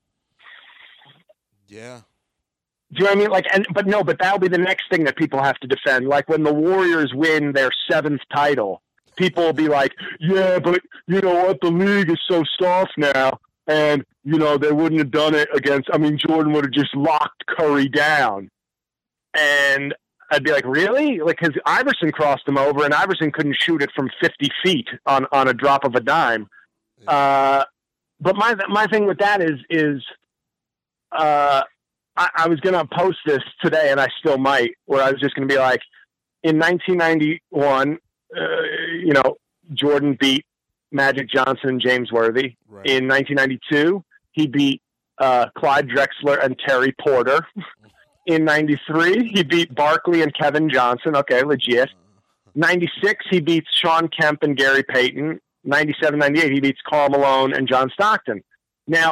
S1: Yeah.
S2: Do you know what I mean? Like, and but no, but that'll be the next thing that people have to defend. Like when the Warriors win their seventh title, people will be like, "Yeah, but you know what? The league is so soft now, and you know they wouldn't have done it against. I mean, Jordan would have just locked Curry down." And I'd be like, really? Like, because Iverson crossed him over, and Iverson couldn't shoot it from fifty feet on, on a drop of a dime. Yeah. Uh, but my my thing with that is is uh, I, I was going to post this today, and I still might, where I was just going to be like, in nineteen ninety-one, uh, you know, Jordan beat Magic Johnson and James Worthy. Right. In nineteen ninety-two, he beat uh, Clyde Drexler and Terry Porter. In ninety-three, he beat Barkley and Kevin Johnson. Okay, legit. ninety-six, he beats Sean Kemp and Gary Payton. ninety-seven, ninety-eight, he beats Karl Malone and John Stockton. Now,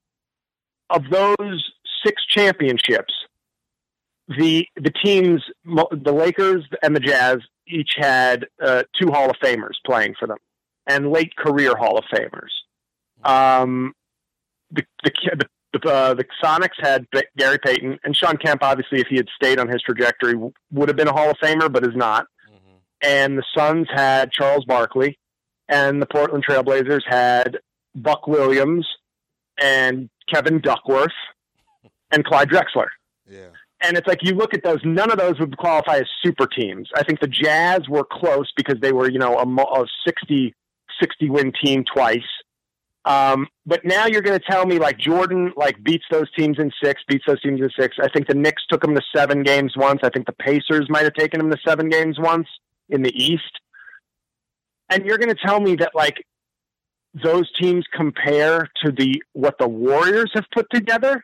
S2: of those six championships, the the teams, the Lakers and the Jazz, each had uh, two Hall of Famers playing for them, and late career Hall of Famers. Um, the the, the The, uh, the Sonics had B- Gary Payton, and Sean Kemp, obviously, if he had stayed on his trajectory, w- would have been a Hall of Famer, but is not. Mm-hmm. And the Suns had Charles Barkley, and the Portland Trailblazers had Buck Williams and Kevin Duckworth and Clyde Drexler.
S1: Yeah.
S2: And it's like, you look at those, none of those would qualify as super teams. I think the Jazz were close because they were, you know, a, a sixty, sixty win team twice. Um, but now you're going to tell me like Jordan like beats those teams in six, beats those teams in six. I think the Knicks took him to seven games once. I think the Pacers might have taken him to seven games once in the East. And you're going to tell me that like those teams compare to the what the Warriors have put together?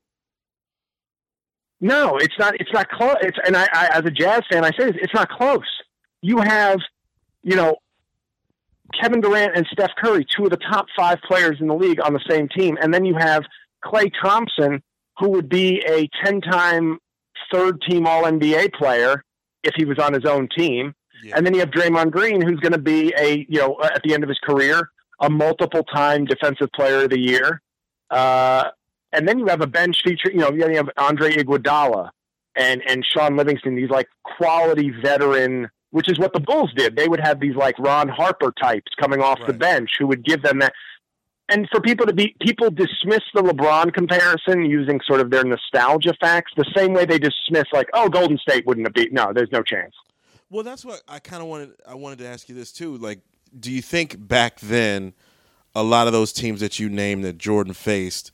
S2: No, it's not. It's not close. It's and I, I, as a Jazz fan, I say this, it's not close. You have, you know, Kevin Durant and Steph Curry, two of the top five players in the league, on the same team, and then you have Klay Thompson, who would be a ten-time third-team All N B A player if he was on his own team, yeah. And then you have Draymond Green, who's going to be a, you know, at the end of his career, a multiple-time Defensive Player of the Year. Uh, and then you have a bench feature, you know, you have Andre Iguodala and, and Sean Livingston, these like quality veteran, which is what the Bulls did. They would have these like Ron Harper types coming off right. the bench who would give them that. And for people to be, people dismiss the LeBron comparison using sort of their nostalgia facts the same way they dismiss like, oh, Golden State wouldn't have beat. No, there's no chance.
S1: Well, that's what I kind of wanted. I wanted to ask you this too. Like, do you think back then, a lot of those teams that you named that Jordan faced,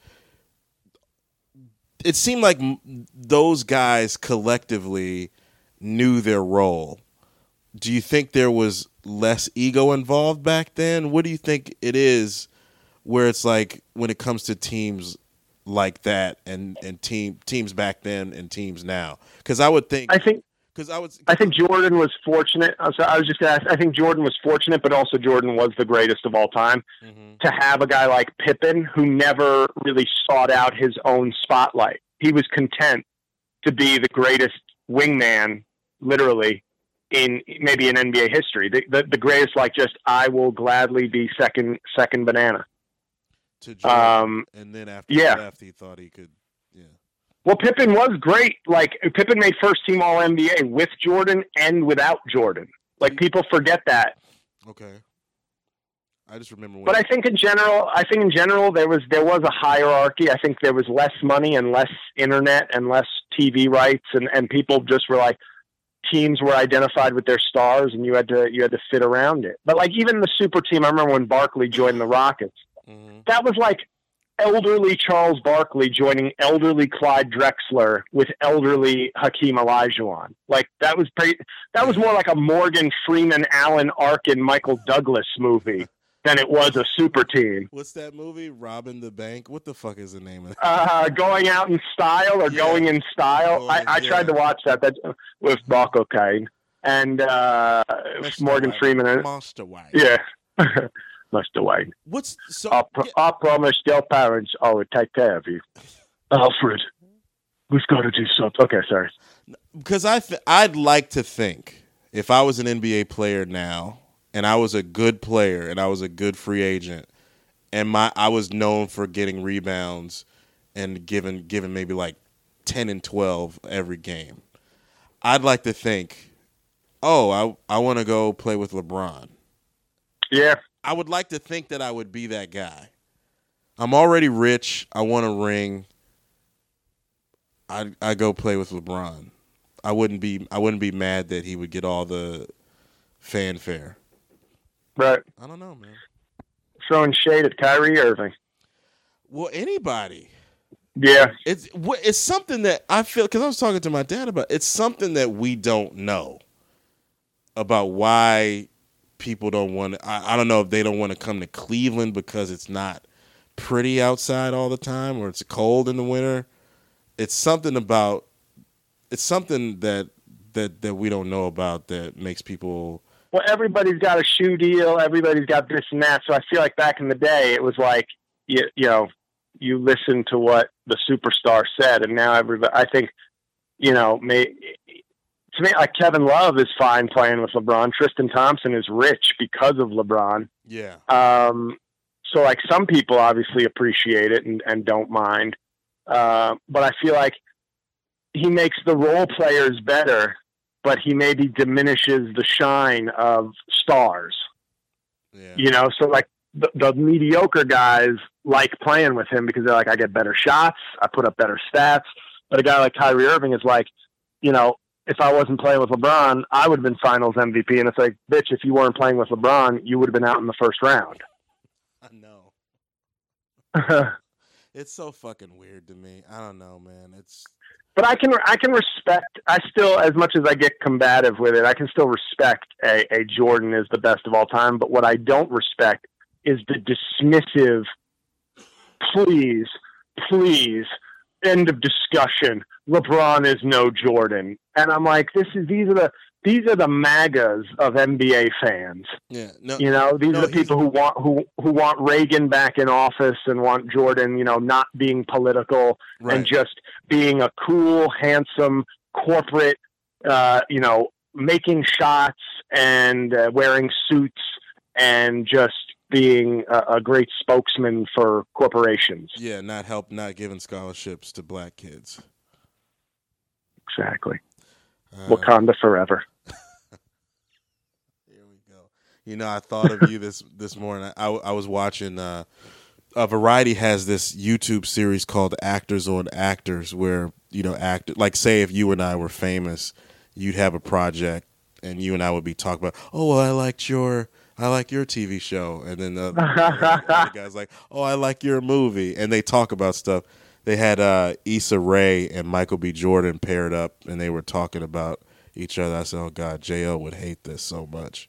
S1: it seemed like those guys collectively knew their role. Do you think there was less ego involved back then? What do you think it is where it's like when it comes to teams like that and, and team teams back then and teams now? Because I would think
S2: I think
S1: because I would
S2: I think Jordan was fortunate. So I was just gonna ask, I think Jordan was fortunate, but also Jordan was the greatest of all time mm-hmm. to have a guy like Pippen who never really sought out his own spotlight. He was content to be the greatest wingman, literally, in maybe in N B A history. The, the, the greatest, like just, I will gladly be second second banana.
S1: To Jordan, um, and then after
S2: yeah.
S1: he left, he thought he could, yeah.
S2: Well, Pippen was great. Like, Pippen made first team All N B A with Jordan and without Jordan. Like, people forget that.
S1: Okay. I just remember when
S2: But I think in general, I think in general there was there was a hierarchy. I think there was less money and less internet and less T V rights, and, and people just were like, teams were identified with their stars, and you had to you had to fit around it. But like even the super team, I remember when Barkley joined the Rockets. Mm-hmm. That was like elderly Charles Barkley joining elderly Clyde Drexler with elderly Hakeem Olajuwon. Like that was pretty, that was more like a Morgan Freeman, Alan Arkin, Michael Douglas movie than it was a super team.
S1: What's that movie? Robbing the Bank? What the fuck is the name of it?
S2: Uh, Going Out in Style or yeah. Going in Style. Oh, I, I yeah. tried to watch that. That with Marco Kane and uh, Morgan
S1: Wayne.
S2: Freeman.
S1: Master Wayne.
S2: Yeah. Master Wayne.
S1: What's so?
S2: I, pr- I promised your parents I would take care of you. Alfred, we've got to do something. Okay, sorry.
S1: Because I th- I'd like to think if I was an N B A player now, and I was a good player, and I was a good free agent, and my I was known for getting rebounds and giving giving maybe like ten and twelve every game. I'd like to think, oh, I I want to go play with LeBron.
S2: Yeah.
S1: I would like to think that I would be that guy. I'm already rich. I want a ring. I I go play with LeBron. I wouldn't be I wouldn't be mad that he would get all the fanfare.
S2: Right.
S1: I don't know, man.
S2: Throwing shade at Kyrie Irving.
S1: Well, anybody.
S2: Yeah.
S1: It's it's something that I feel, because I was talking to my dad about, it's something that we don't know about why people don't want to, I, I don't know if they don't want to come to Cleveland because it's not pretty outside all the time or it's cold in the winter. It's something about, it's something that, that, that we don't know about that makes people.
S2: Well, everybody's got a shoe deal. Everybody's got this and that. So I feel like back in the day, it was like, you, you know, you listen to what the superstar said. And now everybody, I think, you know, may, to me, like Kevin Love is fine playing with LeBron. Tristan Thompson is rich because of LeBron.
S1: Yeah.
S2: Um, so like some people obviously appreciate it and, and don't mind. Uh, but I feel like he makes the role players better, but he maybe diminishes the shine of stars.
S1: Yeah.
S2: You know, so like the, the mediocre guys like playing with him because they're like, I get better shots, I put up better stats. But a guy like Kyrie Irving is like, you know, if I wasn't playing with LeBron, I would have been Finals M V P. And it's like, bitch, if you weren't playing with LeBron, you would have been out in the first round.
S1: I know. It's so fucking weird to me. I don't know, man. It's.
S2: But I can I can respect. I still, as much as I get combative with it, I can still respect a, a Jordan is the best of all time. But what I don't respect is the dismissive, please, please, end of discussion. LeBron is no Jordan. And I'm like, this is these are the these are the MAGAs of N B A fans.
S1: Yeah, no,
S2: you know, these
S1: no,
S2: are the people who want who who want Reagan back in office and want Jordan, you know, not being political
S1: right.
S2: and just being a cool, handsome corporate, uh, you know, making shots and uh, wearing suits and just being a, a great spokesman for corporations.
S1: Yeah, not help, not giving scholarships to black kids.
S2: Exactly.
S1: Uh,
S2: Wakanda forever.
S1: Here we go. You know, I thought of you this this morning. I, I was watching. Uh, uh, Variety has this YouTube series called Actors on Actors, where you know, act like say if you and I were famous, you'd have a project, and you and I would be talking about, oh, well, I liked your. I like your T V show. And then the, the, the guy's like, oh, I like your movie. And they talk about stuff. They had uh, Issa Rae and Michael B. Jordan paired up, and they were talking about each other. I said, oh, God, J L would hate this so much.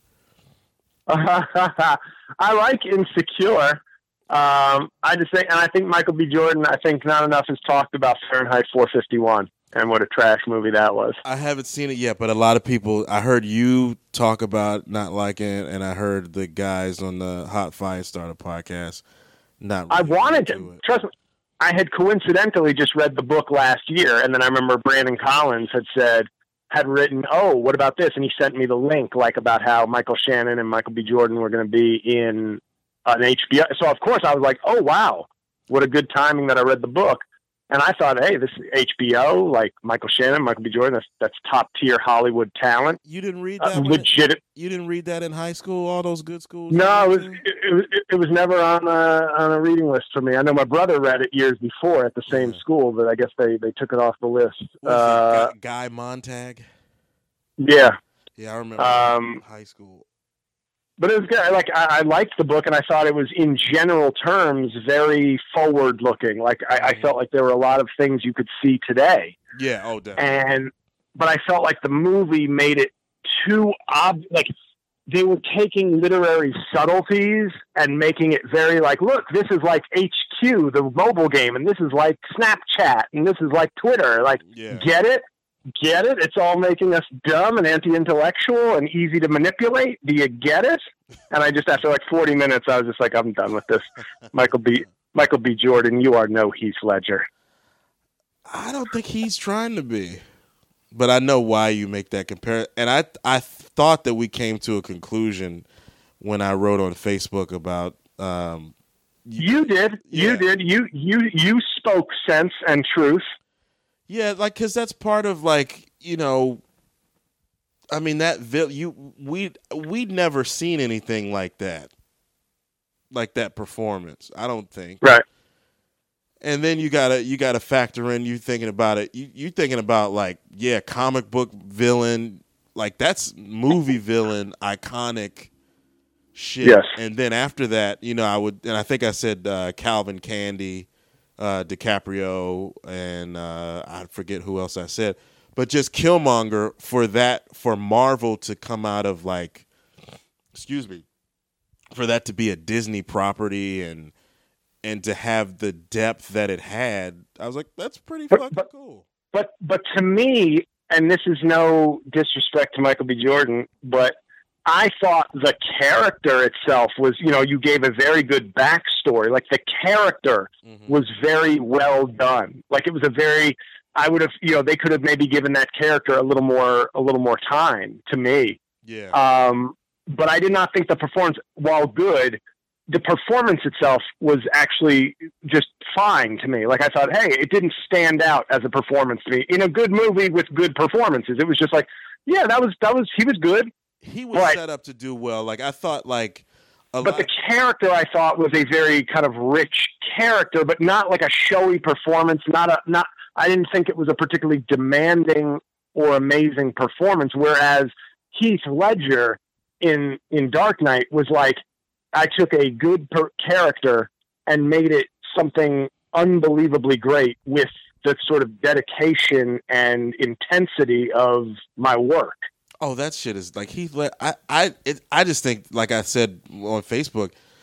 S2: I like Insecure. Um, I just think, and I think Michael B. Jordan, I think not enough is talked about Fahrenheit four fifty-one. And what a trash movie that was.
S1: I haven't seen it yet, but a lot of people, I heard you talk about not liking it, and I heard the guys on the Hot Fire Starter podcast not really
S2: I wanted to,
S1: it.
S2: trust me, I had coincidentally just read the book last year, and then I remember Brandon Collins had said, had written, oh, what about this? And he sent me the link, like about how Michael Shannon and Michael B. Jordan were going to be in an H B O. So, of course, I was like, oh, wow, what a good timing that I read the book. And I thought, hey, this is H B O, like Michael Shannon, Michael B. Jordan. That's that's top tier Hollywood talent.
S1: You didn't read that?
S2: Uh, legit.
S1: You didn't read that in high school? All those good schools?
S2: No, it was it, it was it was never on a on a reading list for me. I know my brother read it years before at the same
S1: yeah.
S2: school, but I guess they, they took it off the list.
S1: What
S2: uh,
S1: it, Guy, Guy Montag.
S2: Yeah.
S1: Yeah, I remember
S2: um,
S1: high school.
S2: But it was good. Like I, I liked the book, and I thought it was, in general terms, very forward-looking. Like I, I felt like there were a lot of things you could see today.
S1: Yeah, oh, definitely.
S2: And but I felt like the movie made it too ob. Like they were taking literary subtleties and making it very like, look, this is like H Q, the mobile game, and this is like Snapchat, and this is like Twitter. Like,
S1: yeah.
S2: get it? Get it? It's all making us dumb and anti-intellectual and easy to manipulate. Do you get it? And I just, after like forty minutes, I was just like, I'm done with this. Michael B. Michael B. Jordan, you are no Heath Ledger.
S1: I don't think he's trying to be, but I know why you make that comparison. And I, I thought that we came to a conclusion when I wrote on Facebook about. Um,
S2: you, you did.
S1: Yeah.
S2: You did. You you you spoke sense and truth.
S1: Yeah, like because that's part of like you know, I mean that you we we'd never seen anything like that, like that performance. I don't think.
S2: Right.
S1: And then you gotta you gotta factor in you thinking about it. You you thinking about like yeah, comic book villain, like that's movie villain, iconic shit.
S2: Yes.
S1: And then after that, you know, I would and I think I said uh, Calvin Candy. Uh, DiCaprio and uh, I forget who else I said, but just Killmonger for that for Marvel to come out of like, excuse me, for that to be a Disney property and and to have the depth that it had, I was like, that's pretty
S2: but,
S1: fucking
S2: but,
S1: cool.
S2: But but to me, and this is no disrespect to Michael B. Jordan, but I thought the character itself was, you know, you gave a very good backstory. Like the character mm-hmm. was very well done. Like it was a very, I would have, you know, they could have maybe given that character a little more, a little more time to me.
S1: Yeah.
S2: Um, but I did not think the performance, while good, the performance itself was actually just fine to me. Like I thought, hey, it didn't stand out as a performance to me in a good movie with good performances. It was just like, yeah, that was, that was, he was good.
S1: He was
S2: but,
S1: set up to do well. Like I thought, like, a
S2: but
S1: lot
S2: the character I thought was a very kind of rich character, but not like a showy performance. Not a not. I didn't think it was a particularly demanding or amazing performance. Whereas Heath Ledger in in Dark Knight was like, I took a good per- character and made it something unbelievably great with the sort of dedication and intensity of my work.
S1: Oh, that shit is like Heath Ledger. I I it, I just think, like I said on Facebook,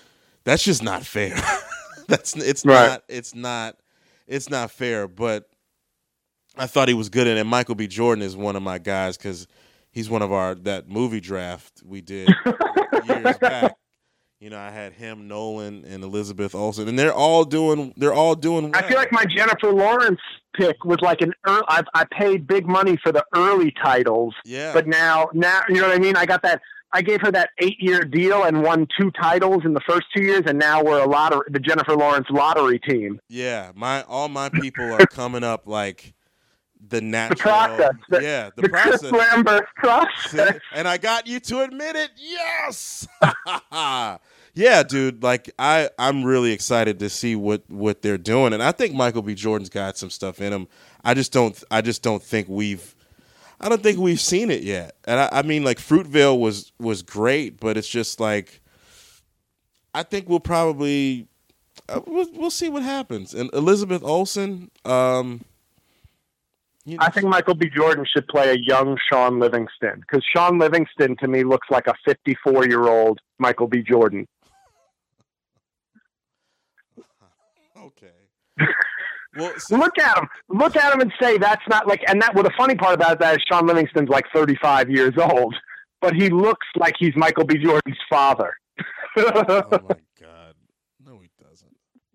S1: That's just not fair. That's it's
S2: Right.
S1: not it's not it's not fair. But I thought he was good in it. Michael B. Jordan is one of my guys because he's one of our that movie draft we did years back. You know, I had him, Nolan, and Elizabeth Olsen, and they're all doing. They're all doing well.
S2: I feel like my Jennifer Lawrence pick was like an. Early, I, I paid big money for the early titles.
S1: Yeah.
S2: But now, now you know what I mean. I got that. I gave her that eight-year deal and won two titles in the first two years, and now we're a lottery, the Jennifer Lawrence lottery team.
S1: Yeah, my all my people are coming up like the natural.
S2: The process. The,
S1: yeah, the,
S2: the
S1: process.
S2: Chris Lambert process.
S1: And I got you to admit it. Yes. Yeah, dude. Like I, I'm really excited to see what, what they're doing, and I think Michael B. Jordan's got some stuff in him. I just don't. I just don't think we've. I don't think we've seen it yet. And I, I mean, like Fruitvale was was great, but it's just like. I think we'll probably. Uh, we'll, we'll see what happens. And Elizabeth Olsen. Um, you know,
S2: I think Michael B. Jordan should play a young Sean Livingston because Sean Livingston to me looks like a fifty-four-year-old Michael B. Jordan.
S1: Okay. Well, so,
S2: Look at him. Look at him and say that's not like. And that. Well, the funny part about that is Sean Livingston's like thirty-five years old, but he looks like he's Michael B. Jordan's father.
S1: oh my God! No, he doesn't.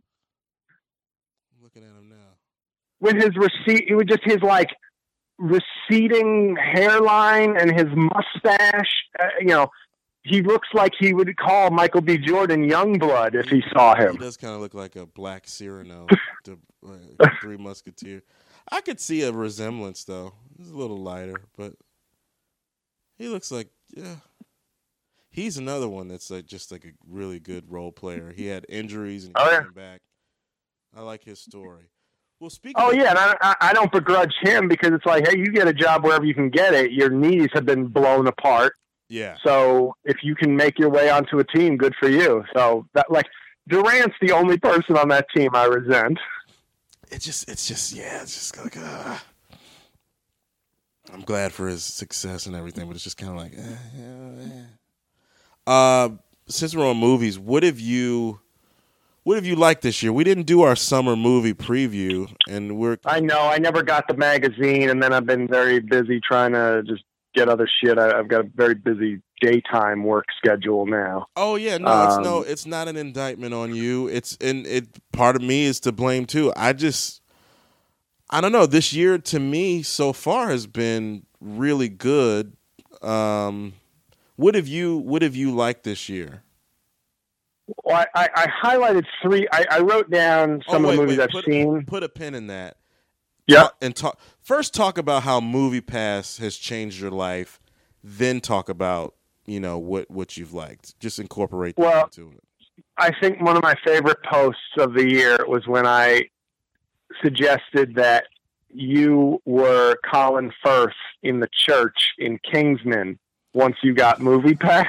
S1: I'm looking at him now.
S2: With his receipt, it was just his like receding hairline and his mustache. Uh, you know, he looks like he would call Michael B. Jordan Youngblood if he saw him.
S1: He does kind of look like a black Cyrano, the uh, Three Musketeers. I could see a resemblance though. He's a little lighter, but he looks like yeah. He's another one that's like just like a really good role player. He had injuries and
S2: Oh, yeah.
S1: came back. I like his story. Well, speaking.
S2: Oh
S1: of,
S2: yeah, and I, I don't begrudge him because it's like, hey, you get a job wherever you can get it. Your knees have been blown apart.
S1: Yeah.
S2: So if you can make your way onto a team, good for you. So that like Durant's the only person on that team I resent.
S1: It just, it's just, yeah, it's just like, uh, I'm glad for his success and everything, but it's just kind of like, eh, yeah, yeah. Uh, since we're on movies, what have you, what have you liked this year? We didn't do our summer movie preview, and we're.
S2: I know I never got the magazine, and then I've been very busy trying to just get other shit. I, I've got a very busy daytime work schedule now.
S1: Oh yeah, no,
S2: um,
S1: it's no, it's not an indictment on you. It's and it part of me is to blame too. I just, I don't know. This year to me so far has been really good. Um, what have you What have you liked this year?
S2: Well, I, I, I highlighted three. I, I wrote down some
S1: oh, wait,
S2: of the movies
S1: wait,
S2: I've
S1: put,
S2: seen.
S1: Put a pin in that.
S2: Yeah.
S1: Talk, and talk first. Talk about how MoviePass has changed your life. Then talk about you know what, what you've liked. Just incorporate that
S2: well,
S1: into it.
S2: I think one of my favorite posts of the year was when I suggested that you were Colin Firth in the church in Kingsman once you got MoviePass.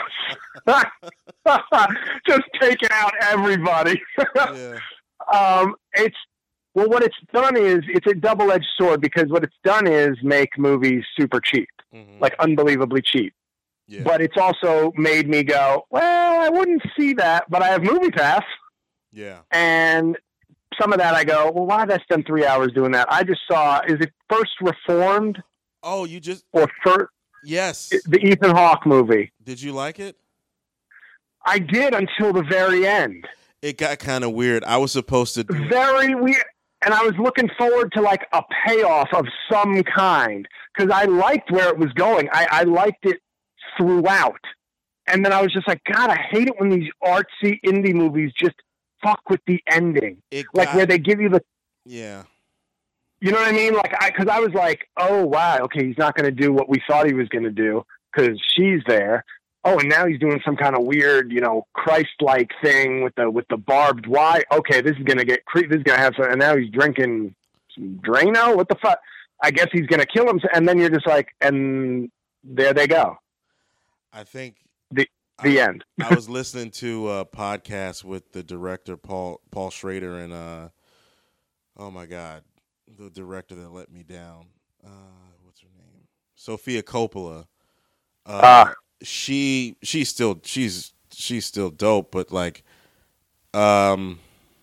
S2: Just taking out everybody.
S1: Yeah.
S2: um, it's well, what it's done is it's a double-edged sword because what it's done is make movies super cheap,
S1: Mm-hmm.
S2: like unbelievably cheap.
S1: Yeah.
S2: But it's also made me go, well, I wouldn't see that, but I have MoviePass.
S1: Yeah.
S2: And some of that I go, well, why did I spend three hours doing that? I just saw, is it First Reformed
S1: Oh, you just
S2: or first,
S1: yes.
S2: the Ethan Hawke movie?
S1: Did you like it?
S2: I did until the very end.
S1: It got kind of weird. I was supposed to do
S2: Very weird. And I was looking forward to like a payoff of some kind because I liked where it was going. I, I liked it throughout. And then I was just like, God, I hate it when these artsy indie movies just fuck with the ending.
S1: it
S2: Like
S1: got,
S2: where they give you the,
S1: yeah.
S2: you know what I mean? Like, I, cause I was like, oh, wow, okay, he's not going to do what we thought he was going to do because she's there. Oh, and now he's doing some kind of weird, you know, Christ-like thing with the with the barbed wire. Okay, this is gonna get cre- this is gonna have some. And now he's drinking some Drano. What the fuck? I guess he's gonna kill him. And then you're just like, and there they go.
S1: I think
S2: The the
S1: I,
S2: end.
S1: I was listening to a podcast with the director Paul Paul Schrader and uh oh my God, the director that let me down. Uh, what's her name? Sofia Coppola. Uh,
S2: Ah.
S1: she she's still she's she's still dope, but like Um,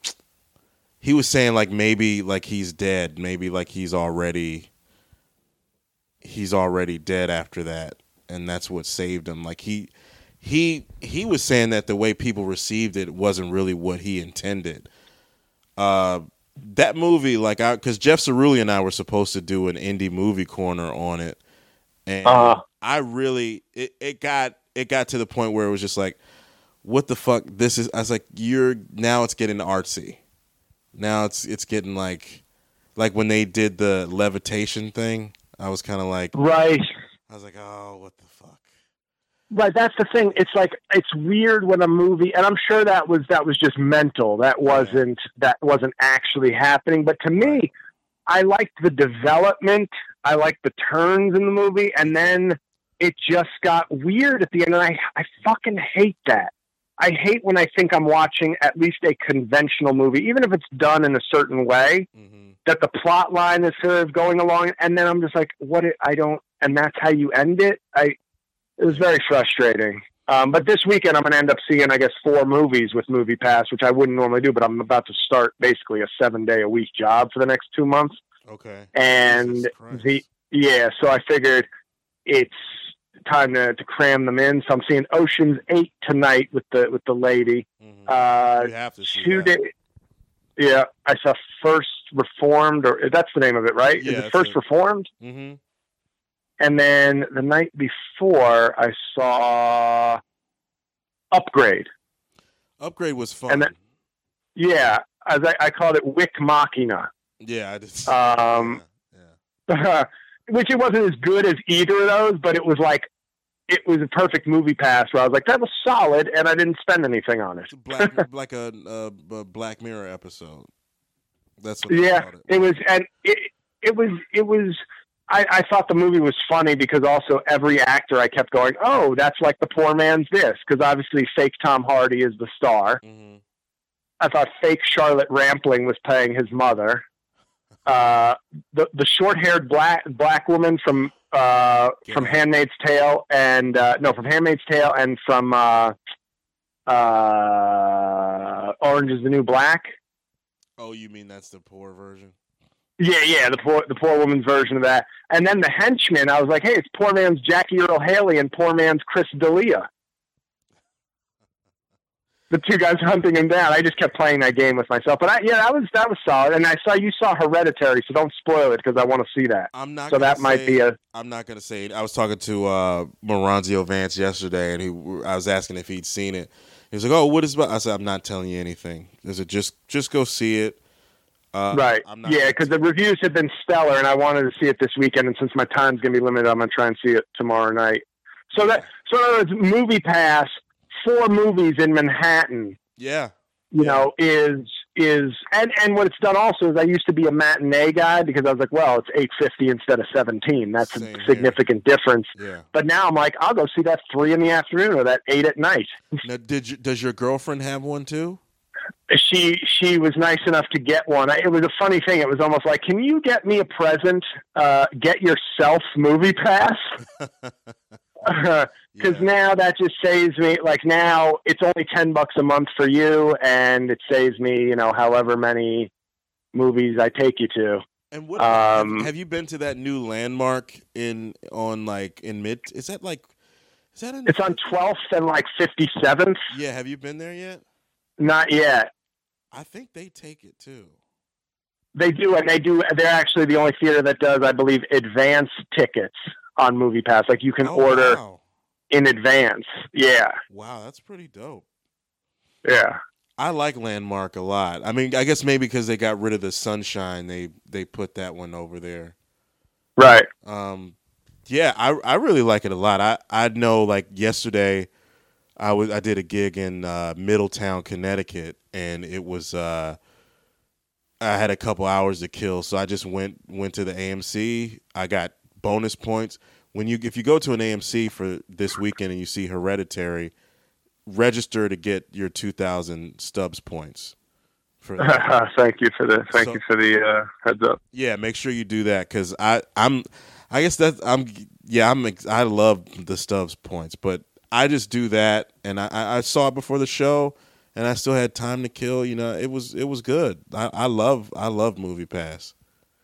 S1: he was saying like maybe like he's dead, maybe like he's already he's already dead after that, and that's what saved him. Like he he he was saying that the way people received it wasn't really what he intended. Uh, that movie, like I, because Jeff Cerulli and I were supposed to do an indie movie corner on it, and uh, I really it, it got it got to the point where it was just like, what the fuck? This is. I was like, you're now. It's getting artsy. Now it's it's getting like, like when they did the levitation thing. I was kind of like,
S2: right.
S1: I was like, oh, what the fuck?
S2: Right. That's the thing. It's like it's weird when a movie, and I'm sure that was that was just mental. That wasn't that wasn't actually happening. But to me, I liked the development. I liked the turns in the movie, and then it just got weird at the end. And I I fucking hate that. I hate when I think I'm watching at least a conventional movie, even if it's done in a certain way, mm-hmm. that the plot line is sort of going along, and then I'm just like, what? It, I don't, and that's how you end it. I, it was very frustrating. Um, but this weekend I'm going to end up seeing, I guess, four movies with Movie Pass, which I wouldn't normally do, but I'm about to start basically a seven day a week job for the next two months.
S1: Okay.
S2: And the, yeah, so I figured it's time to, to cram them in. So I'm seeing Ocean's Eight tonight with the with the lady.
S1: Mm-hmm.
S2: Uh,
S1: you have to see
S2: two
S1: that.
S2: Day, yeah, I saw First Reformed, or that's the name of it, right?
S1: Yeah,
S2: Is it First
S1: it.
S2: Reformed?
S1: Mm-hmm.
S2: And then the night before, I saw Upgrade.
S1: Upgrade was fun.
S2: And then, yeah, as I, I called it, Wick Machina.
S1: Yeah, I did.
S2: Um, yeah, yeah. Which it wasn't as good as either of those, but it was like, it was a perfect Movie Pass where I was like, that was solid, and I didn't spend anything on it.
S1: Black, like a, a, a Black Mirror episode. That's what
S2: yeah,
S1: it.
S2: it was, and it it was it was. I, I thought the movie was funny because also every actor I kept going, oh, that's like the poor man's this, because obviously fake Tom Hardy is the star. Mm-hmm. I thought fake Charlotte Rampling was playing his mother. Uh, the the short haired black black woman from uh, from Handmaid's Tale and uh, no from Handmaid's Tale and from uh, uh, Orange Is the New Black.
S1: Oh, you mean that's the poor version?
S2: Yeah, yeah, the poor the poor woman's version of that. And then the henchman, I was like, hey, it's poor man's Jackie Earle Haley and poor man's Chris D'Elia. The two guys hunting him down. I just kept playing that game with myself. But I, yeah, that was that was solid. And I saw you saw Hereditary, so don't spoil it because I want to see that.
S1: I'm not.
S2: So that
S1: say,
S2: might be a.
S1: I'm not going to say it. I was talking to uh, Moranzio Vance yesterday, and he, I was asking if he'd seen it. He was like, "Oh, what is it about?" I said, "I'm not telling you anything. Is it just just go see it?" Uh,
S2: right. Yeah, because the reviews have been stellar, and I wanted to see it this weekend. And since my time's going to be limited, I'm going to try and see it tomorrow night. So that so it's Movie Pass, four movies in Manhattan.
S1: Yeah.
S2: You
S1: yeah.
S2: know, is is and, and what it's done also is I used to be a matinee guy because I was like, well, it's eight fifty instead of seventeen. That's Same a significant here. difference.
S1: Yeah.
S2: But now I'm like, I'll go see that three in the afternoon or that eight at night.
S1: Now, did you, does your girlfriend have one too?
S2: She she was nice enough to get one. It was a funny thing. It was almost like, can you get me a present? Uh, get yourself Movie Pass. Because yeah. now that just saves me, like now it's only ten bucks a month for you, and it saves me, you know, however many movies I take you to.
S1: And what um, have, have you been to that new landmark in on like in mid? Is that like? Is that? In,
S2: it's on twelfth and like fifty-seventh.
S1: Yeah, have you been there yet?
S2: Not yet.
S1: I think they take it too.
S2: They do, and they do. They're actually the only theater that does, I believe, advance tickets on Movie Pass. Like you can
S1: oh,
S2: order
S1: wow.
S2: in advance. Yeah.
S1: Wow, that's pretty dope.
S2: Yeah.
S1: I like Landmark a lot. I mean, I guess maybe because they got rid of the Sunshine, they they put that one over there.
S2: Right.
S1: Um. Yeah, I I really like it a lot. I I know like yesterday, I was I did a gig in uh, Middletown, Connecticut, and it was uh, I had a couple hours to kill, so I just went went to the A M C. I got bonus points when you if you go to an A M C for this weekend and you see Hereditary, register to get your two thousand Stubbs points.
S2: For thank you for the thank so, you for the uh, heads up.
S1: Yeah, make sure you do that because I I'm I guess that I'm yeah I'm I love the Stubbs points, but I just do that and I I saw it before the show and I still had time to kill. You know, it was it was good. I, I love I love Movie Pass.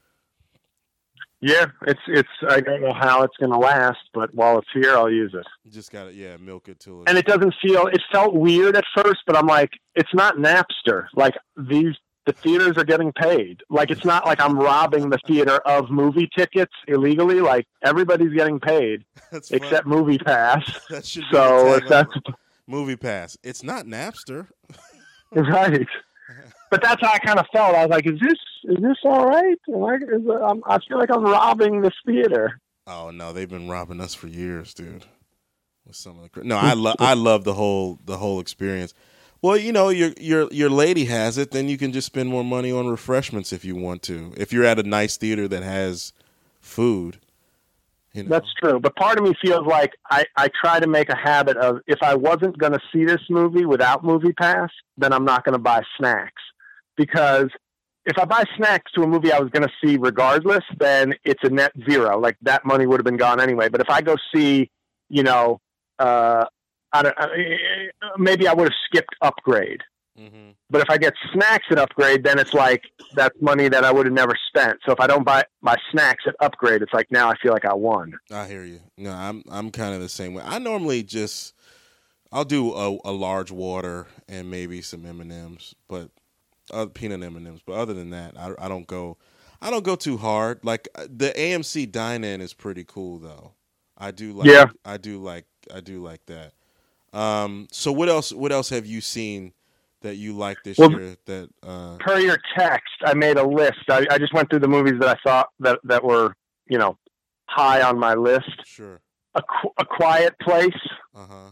S2: Yeah, it's it's. I don't know how it's going to last, but while it's here, I'll use it.
S1: You just gotta yeah milk it till it.
S2: And it doesn't feel. It felt weird at first, but I'm like, it's not Napster. Like these, the theaters are getting paid. Like it's not like I'm robbing the theater of movie tickets illegally. Like everybody's getting paid
S1: That's
S2: except
S1: funny.
S2: Movie Pass.
S1: That should be
S2: So
S1: the
S2: if that's
S1: tagline. Movie Pass. It's not Napster.
S2: right. But that's how I kind of felt. I was like, "Is this is this all right? Am I, is, um, I feel like I'm robbing this theater."
S1: Oh no, they've been robbing us for years, dude. With some of the cra- no, I love I love the whole the whole experience. Well, you know, your your your lady has it, then you can just spend more money on refreshments if you want to. If you're at a nice theater that has food, you know.
S2: That's true. But part of me feels like I, I try to make a habit of if I wasn't going to see this movie without Movie Pass, then I'm not going to buy snacks. Because if I buy snacks to a movie I was going to see regardless, then it's a net zero. Like that money would have been gone anyway. But if I go see, you know, uh, I don't, maybe I would have skipped Upgrade.
S1: Mm-hmm.
S2: But if I get snacks at Upgrade, then it's like that's money that I would have never spent. So if I don't buy my snacks at Upgrade, it's like now I feel like I won.
S1: I hear you. No, I'm I'm kind of the same way. I normally just I'll do a, a large water and maybe some M and M's, but uh, peanut M and M's. But other than that, I, I don't go I don't go too hard. Like the A M C dine-in is pretty cool though. I do like
S2: Yeah.
S1: I do like I do like that. Um, so what else what else have you seen that you like this
S2: Well,
S1: year? That uh,
S2: Per your text, I made a list. I, I just went through the movies that I thought that, that were, you know, high on my list.
S1: sure.
S2: A, Qu- a Quiet Place,
S1: Uh huh.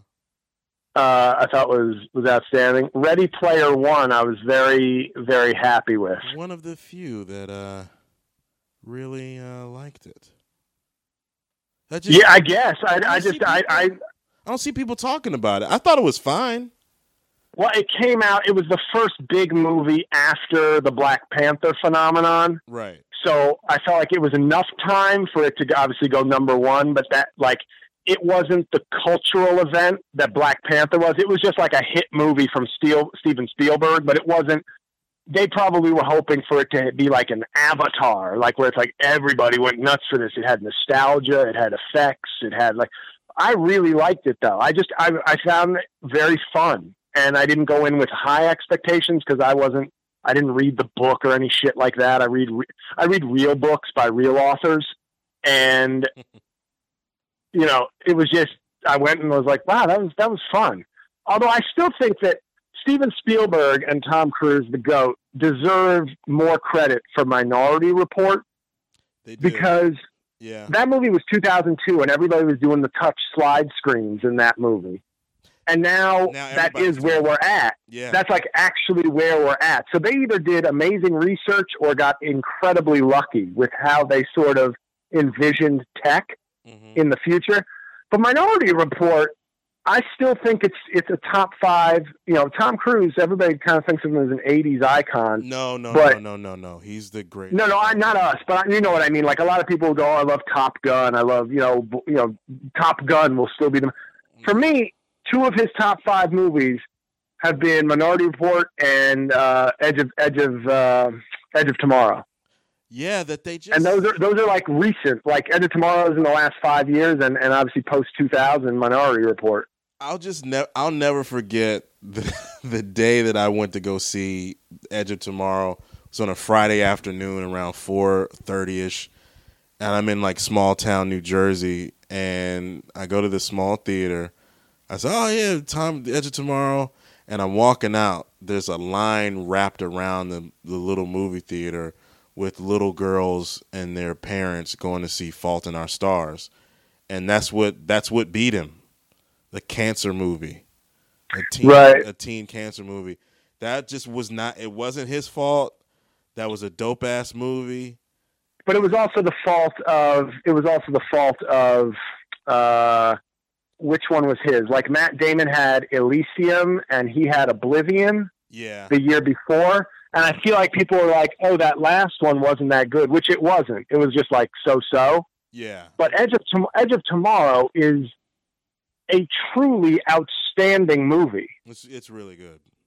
S2: uh, I thought was, was outstanding. Ready Player One, I was very, very happy with.
S1: One of the few that uh really uh liked it. I just,
S2: Yeah, I guess. I,
S1: don't
S2: I
S1: see
S2: just, I,
S1: people-
S2: I,
S1: I don't see people talking about it. I thought it was fine.
S2: well, it came out, it was the first big movie after the Black Panther phenomenon.
S1: Right.
S2: So I felt like it was enough time for it to obviously go number one, but that like it wasn't the cultural event that Black Panther was. It was just like a hit movie from Steel, Steven Spielberg, but it wasn't. They probably were hoping for it to be like an Avatar, like where it's like everybody went nuts for this. It had nostalgia, it had effects, it had like. I really liked it though. I just I I found it very fun, and I didn't go in with high expectations because I wasn't. I didn't read the book or any shit like that. I read, re- I read real books by real authors. And, you know, it was just, I went and was like, wow, that was, that was fun. Although I still think that Steven Spielberg and Tom Cruise, the GOAT, deserve more credit for Minority Report
S1: They do.
S2: because
S1: yeah.
S2: that movie was two thousand two and everybody was doing the touch slide screens in that movie. And now,
S1: Now
S2: that
S1: everybody's
S2: is where
S1: doing
S2: we're at.
S1: Yeah.
S2: That's like actually where we're at. So they either did amazing research or got incredibly lucky with how they sort of envisioned tech
S1: mm-hmm.
S2: in the future. But Minority Report, I still think it's it's a top five. You know, Tom Cruise, everybody kind of thinks of him as an eighties icon.
S1: No, no,
S2: but,
S1: no, no, no, no. He's the great.
S2: No, no, I, not us, but you know what I mean. Like a lot of people go, oh, I love Top Gun. I love, you know, you know, Top Gun will still be the. For me, two of his top five movies have been Minority Report and uh, Edge of Edge of uh, Edge of Tomorrow.
S1: Yeah, that they just.
S2: And those are those are like recent, like Edge of Tomorrow is in the last five years, and, and obviously post two thousand Minority Report.
S1: I'll just never. I'll never forget the the day that I went to go see Edge of Tomorrow. It was on a Friday afternoon around four thirty ish, and I'm in like small town New Jersey, and I go to this small theater. I said, "Oh yeah, Tom, the Edge of Tomorrow," and I'm walking out. There's a line wrapped around the the little movie theater with little girls and their parents going to see Fault in Our Stars, and that's what that's what beat him. The cancer movie, a teen,
S2: Right.
S1: a teen cancer movie. That just was not. It wasn't his fault. That was a dope ass movie.
S2: But it was also the fault of it was also the fault of uh, which one was his? Like Matt Damon had Elysium and he had Oblivion
S1: Yeah,
S2: the year before, and I feel like people were like, "Oh, that last one wasn't that good," which it wasn't. It was just like so-so.
S1: yeah.
S2: But Edge of Tom- Edge of Tomorrow is a truly outstanding movie.
S1: It's it's really good.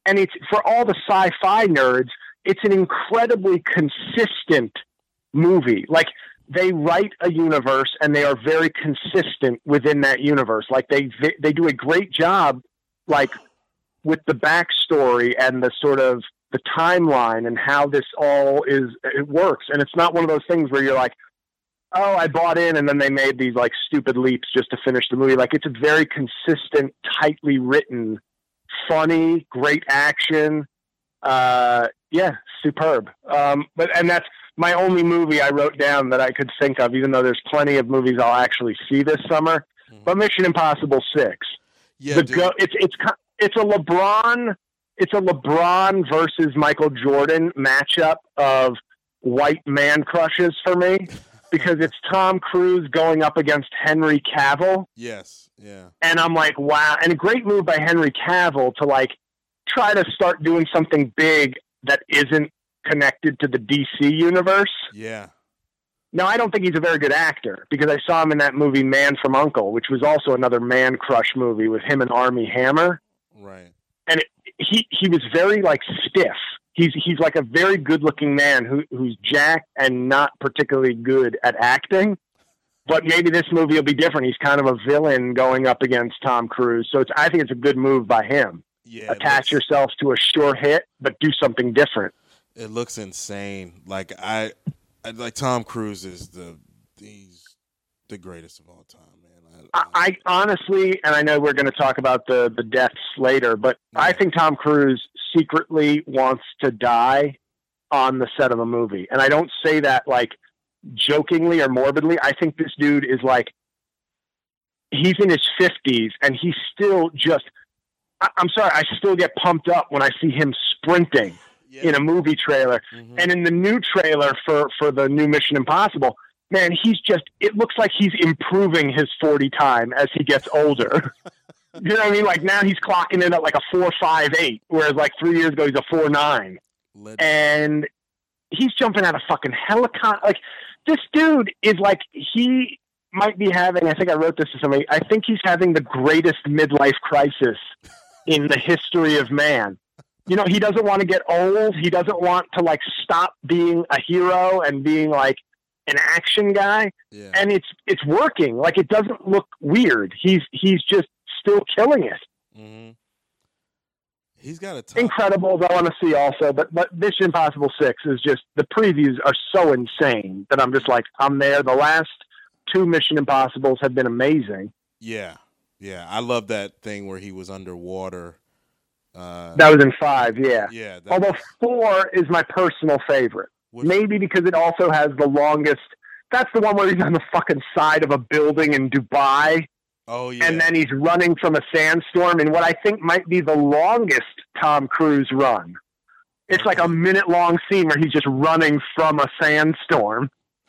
S2: and it's for all the sci-fi nerds, it's an incredibly consistent movie. Like, they write a universe and they are very consistent within that universe. Like, they they do a great job, like, with the backstory and the sort of the timeline and how this all is, it works. And it's not one of those things where you're like, oh, I bought in, and then they made these like stupid leaps just to finish the movie. Like, it's a very consistent, tightly written, funny, great action. Uh, yeah, superb. Um, but, and that's my only movie I wrote down that I could think of, even though there's plenty of movies I'll actually see this summer, mm-hmm. but Mission Impossible six.
S1: Yeah,
S2: the go, it's, it's, it's a LeBron, it's a LeBron versus Michael Jordan matchup of white man crushes for me. Because it's Tom Cruise going up against Henry Cavill.
S1: Yes, yeah.
S2: And I'm like, wow. And a great move by Henry Cavill to, like, try to start doing something big that isn't connected to the D C universe.
S1: Yeah.
S2: Now, I don't think he's a very good actor, because I saw him in that movie Man from U N C L E, which was also another man crush movie with him and Armie Hammer.
S1: Right.
S2: And it, he, he was very, like, stiff. He's he's like a very good-looking man who who's jacked and not particularly good at acting. But maybe this movie will be different. He's kind of a villain going up against Tom Cruise. So it's I think it's a good move by him.
S1: Yeah,
S2: Attach
S1: looks,
S2: yourself to a sure hit, but do something different.
S1: It looks insane. Like I, I like Tom Cruise is the he's the greatest of all time, man.
S2: I, I honestly, and I know we're going to talk about the the deaths later, but yeah. I think Tom Cruise secretly wants to die on the set of a movie. And I don't say that like jokingly or morbidly. I think this dude is like, he's in his fifties and he's still just, I, I'm sorry, I still get pumped up when I see him sprinting yeah. in a movie trailer. Mm-hmm. And in the new trailer for, for the new Mission Impossible, man, he's just, it looks like he's improving his forty time as he gets older. You know what I mean? Like, now he's clocking in at like a four five eight, whereas like three years ago he's a four nine. And he's jumping out of fucking helicopter. Like, this dude is like, he might be having, I think I wrote this to somebody, I think he's having the greatest midlife crisis in the history of man. You know, he doesn't want to get old. He doesn't want to like stop being a hero and being like an action guy.
S1: Yeah. And
S2: it's, it's working. Like, it doesn't look weird. He's, he's just still killing it.
S1: Mm-hmm. He's got a ton.
S2: Incredibles I want to see also, but but Mission Impossible six is just, the previews are so insane that I'm just like, I'm there. The last two Mission Impossibles have been amazing.
S1: Yeah, yeah, I love that thing where he was underwater. Uh,
S2: that was in five, yeah.
S1: Yeah.
S2: Although
S1: was...
S2: four is my personal favorite, Which... maybe because it also has the longest. That's the one where he's on the fucking side of a building in Dubai.
S1: Oh, yeah.
S2: And then he's running from a sandstorm in what I think might be the longest Tom Cruise run. It's like a minute long scene where he's just running from a sandstorm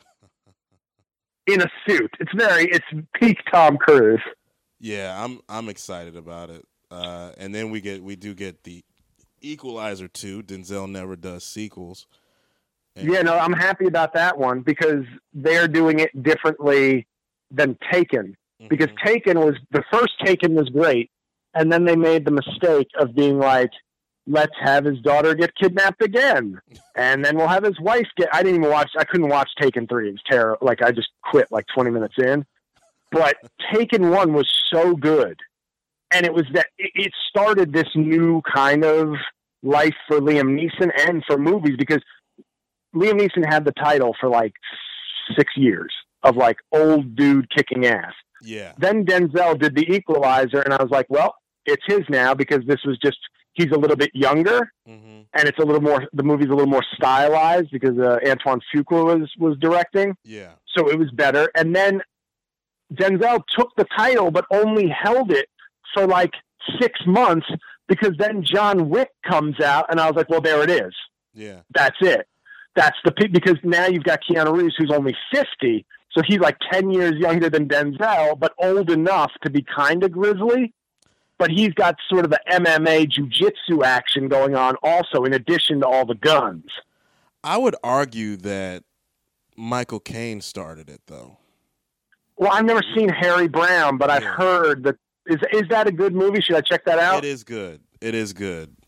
S2: in a suit. It's very, it's peak Tom Cruise.
S1: Yeah, I'm I'm excited about it. Uh, and then we get we do get the Equalizer two. Denzel never does sequels. And
S2: yeah, no, I'm happy about that one because they're doing it differently than Taken. Because mm-hmm. Taken was, the first Taken was great, and then they made the mistake of being like, let's have his daughter get kidnapped again, and then we'll have his wife get, I didn't even watch, I couldn't watch Taken three, it was terrible, like I just quit like twenty minutes in, but Taken one was so good, and it was that, it started this new kind of life for Liam Neeson and for movies, because Liam Neeson had the title for like six years of like old dude kicking ass.
S1: Yeah.
S2: Then Denzel did The Equalizer, and I was like, well, it's his now because this was just, he's a little bit younger, mm-hmm. and it's a little more, the movie's a little more stylized because uh, Antoine Fuqua was, was directing.
S1: Yeah.
S2: So it was better. And then Denzel took the title, but only held it for like six months because then John Wick comes out, and I was like, well, there it is.
S1: Yeah.
S2: That's it. That's the, because now you've got Keanu Reeves, who's only fifty. So he's like ten years younger than Denzel, but old enough to be kind of grisly. But he's got sort of the M M A jiu-jitsu action going on also, in addition to all the guns.
S1: I would argue that Michael Caine started it, though.
S2: Well, I've never seen Harry Brown, but I've
S1: yeah.
S2: heard that. Is, is that a good movie? Should I check that out?
S1: It is good. It is good.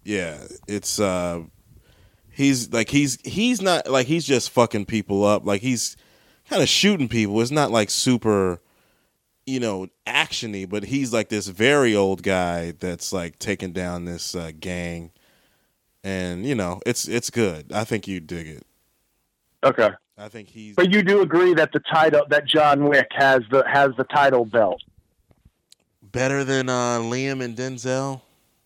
S1: yeah. It's uh, he's like he's he's not like he's just fucking people up. Like he's kind of shooting people. It's not like super, you know, actiony, but he's like this very old guy that's like taking down this uh, gang, and you know, it's it's good. I think you dig it.
S2: Okay.
S1: I think he's.
S2: But you do agree that the title that John Wick has the has the title belt.
S1: Better than uh, Liam and Denzel?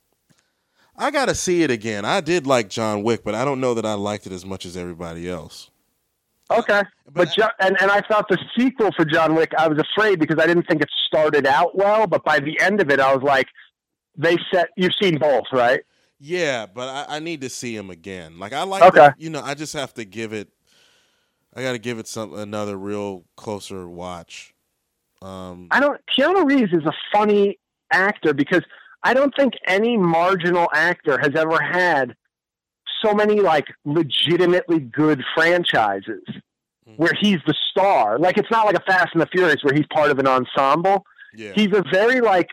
S1: I gotta see it again. I did like John Wick, but I don't know that I liked it as much as everybody else.
S2: Okay, but, but I, jo- and and I thought the sequel for John Wick, I was afraid because I didn't think it started out well, but by the end of it, I was like, they set. You've seen both, right?
S1: Yeah, but I, I need to see him again. Like I like,
S2: okay.
S1: the, you know, I just have to give it. I got to give it some another real closer watch. Um,
S2: I don't. Keanu Reeves is a funny actor because I don't think any marginal actor has ever had so many like legitimately good franchises mm-hmm. where he's the star. Like it's not like a Fast and the Furious where he's part of an ensemble.
S1: Yeah.
S2: He's a very like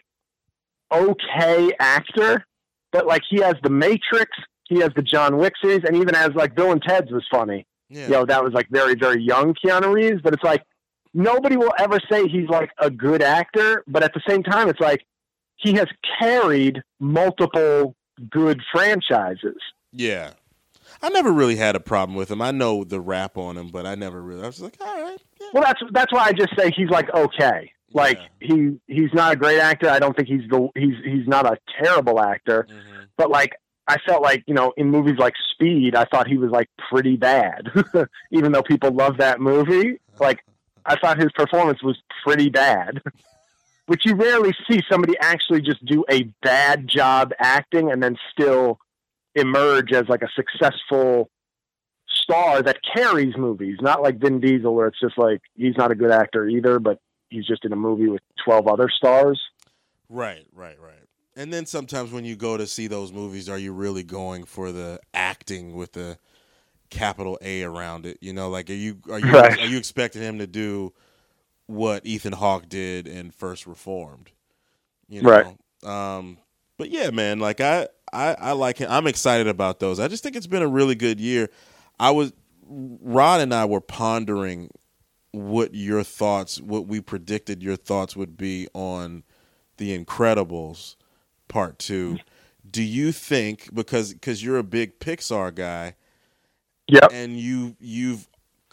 S2: okay actor, but like he has the Matrix, he has the John Wick series, and even as like Bill and Ted's was funny. Yeah. You know, that was like very, very young Keanu Reeves, but it's like nobody will ever say he's like a good actor, but at the same time, it's like he has carried multiple good franchises.
S1: Yeah. I never really had a problem with him. I know the rap on him, but I never really, I was like, all right. Yeah.
S2: Well, that's, that's why I just say he's like, okay. Like yeah. he, he's not a great actor. I don't think he's the, he's, he's not a terrible actor, mm-hmm. but like, I felt like, you know, in movies like Speed, I thought he was like pretty bad, even though people love that movie. Like, I thought his performance was pretty bad, which you rarely see somebody actually just do a bad job acting and then still emerge as like a successful star that carries movies. Not like Vin Diesel, where it's just like he's not a good actor either, but he's just in a movie with twelve other stars.
S1: Right, right, right. And then sometimes when you go to see those movies, are you really going for the acting with the capital A around it? You know, like are you are you right. are you expecting him to do what Ethan Hawke did in First Reformed? You know? Right. Um, but yeah, man, like I, I I like him. I'm excited about those. I just think it's been a really good year. I was Rod and I were pondering what your thoughts, what we predicted your thoughts would be on The Incredibles Part Two. Do you think, because because you're a big Pixar guy,
S2: yep.
S1: and you you've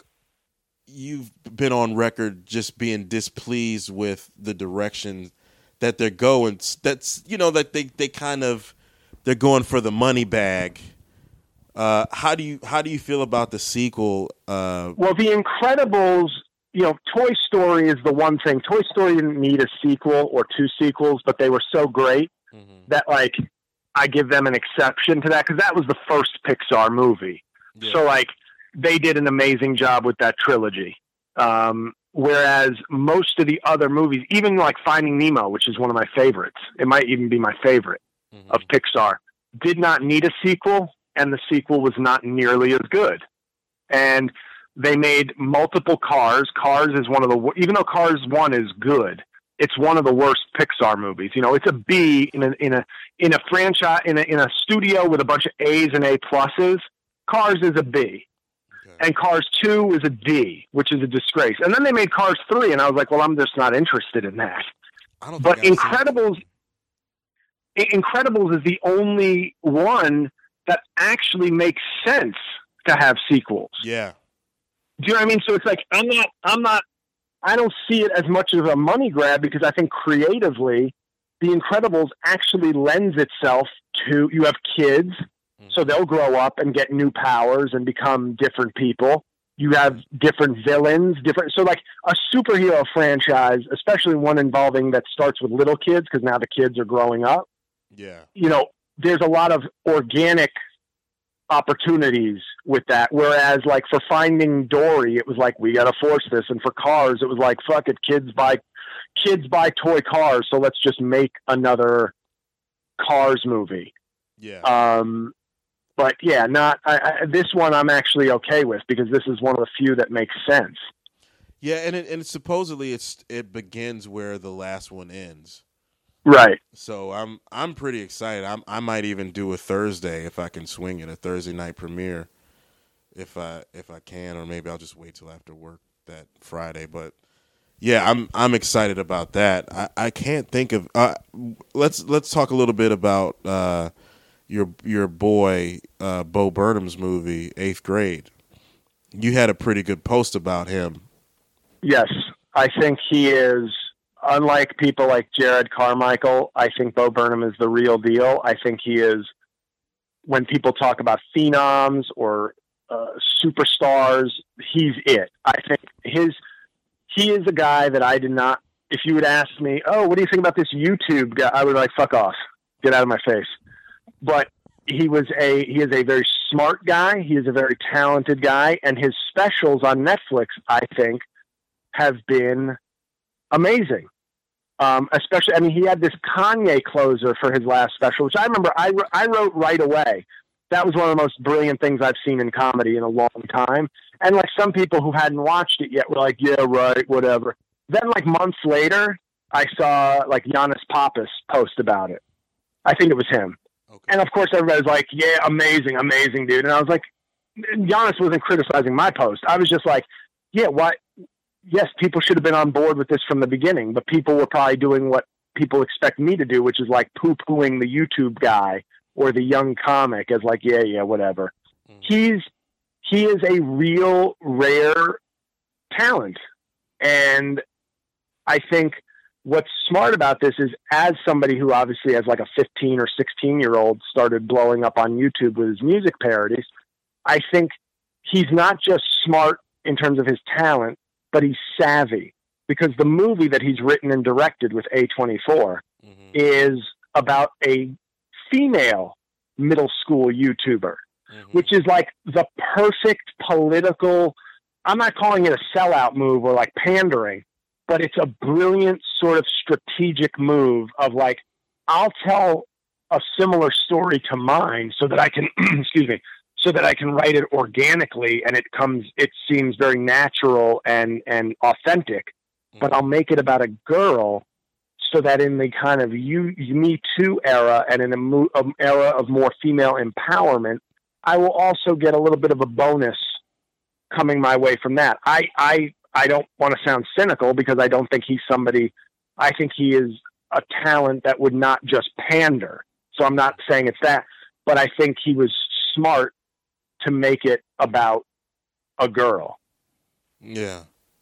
S1: you've been on record just being displeased with the direction that they're going, that's you know that they, they kind of they're going for the money bag. Uh, how do you how do you feel about the sequel? Uh,
S2: well, The Incredibles, you know, Toy Story is the one thing. Toy Story didn't need a sequel or two sequels, but they were so great mm-hmm. that, like, I give them an exception to that because that was the first Pixar movie. Yeah. So, like, they did an amazing job with that trilogy. Um, whereas most of the other movies, even like Finding Nemo, which is one of my favorites, it might even be my favorite mm-hmm. of Pixar, did not need a sequel, and the sequel was not nearly as good. And they made multiple Cars. Cars is one of the, even though Cars one is good, it's one of the worst Pixar movies. You know, it's a B in a in a in a franchise in a in a studio with a bunch of A's and A pluses. Cars is a B, okay. And Cars two is a D, which is a disgrace. And then they made Cars three, and I was like, well, I'm just not interested in that.
S1: I don't
S2: but Incredibles, Incredibles is the only one that actually makes sense to have sequels.
S1: Yeah.
S2: Do you know what I mean? So it's like I'm not I'm not. I don't see it as much of a money grab because I think creatively, The Incredibles actually lends itself to, you have kids, mm-hmm. so they'll grow up and get new powers and become different people. You have different villains, different, so like a superhero franchise, especially one involving that starts with little kids because now the kids are growing up.
S1: Yeah.
S2: You know, there's a lot of organic opportunities with that, whereas like for Finding Dory it was like we gotta force this, and for Cars it was like fuck it, kids buy kids buy toy cars, so let's just make another Cars movie.
S1: Yeah.
S2: Um but yeah, not I, I, this one I'm actually okay with because this is one of the few that makes sense.
S1: Yeah, and it, and supposedly it's it begins where the last one ends.
S2: Right.
S1: So I'm I'm pretty excited. I'm, I might even do a Thursday if I can swing it, a Thursday night premiere, if I if I can, or maybe I'll just wait till after work that Friday. But yeah, I'm I'm excited about that. I, I can't think of. Uh, let's let's talk a little bit about uh, your your boy uh, Bo Burnham's movie Eighth Grade. You had a pretty good post about him.
S2: Yes, I think he is. Unlike people like Jared Carmichael, I think Bo Burnham is the real deal. I think he is, when people talk about phenoms or uh, superstars, he's it. I think his he is a guy that I did not. If you would ask me, oh, what do you think about this YouTube guy? I would be like, fuck off, get out of my face. But he was a he is a very smart guy. He is a very talented guy, and his specials on Netflix, I think, have been amazing. Um, especially, I mean, he had this Kanye closer for his last special, which I remember I, I wrote right away. That was one of the most brilliant things I've seen in comedy in a long time. And like some people who hadn't watched it yet were like, yeah, right, whatever. Then like months later, I saw like Giannis Pappas post about it. I think it was him. Okay. And of course everybody's like, yeah, amazing, amazing, dude. And I was like, Giannis wasn't criticizing my post. I was just like, yeah, what? Yes, people should have been on board with this from the beginning, but people were probably doing what people expect me to do, which is like poo-pooing the YouTube guy or the young comic as like, yeah, yeah, whatever. Mm-hmm. He's, he is a real rare talent. And I think what's smart about this is, as somebody who obviously as like a fifteen or sixteen year old started blowing up on YouTube with his music parodies, I think he's not just smart in terms of his talent, but he's savvy, because the movie that he's written and directed with A twenty-four mm-hmm. is about a female middle school YouTuber, mm-hmm. which is like the perfect political, I'm not calling it a sellout move or like pandering, but it's a brilliant sort of strategic move of like, I'll tell a similar story to mine so that I can, excuse me, so that I can write it organically and it comes, it seems very natural and, and authentic, but I'll make it about a girl so that in the kind of you, Me Too era and in a mo- um, era of more female empowerment, I will also get a little bit of a bonus coming my way from that. I, I, I don't want to sound cynical because I don't think he's somebody, I think he is a talent that would not just pander. So I'm not saying it's that, but I think he was smart to make it about a girl.
S1: Yeah.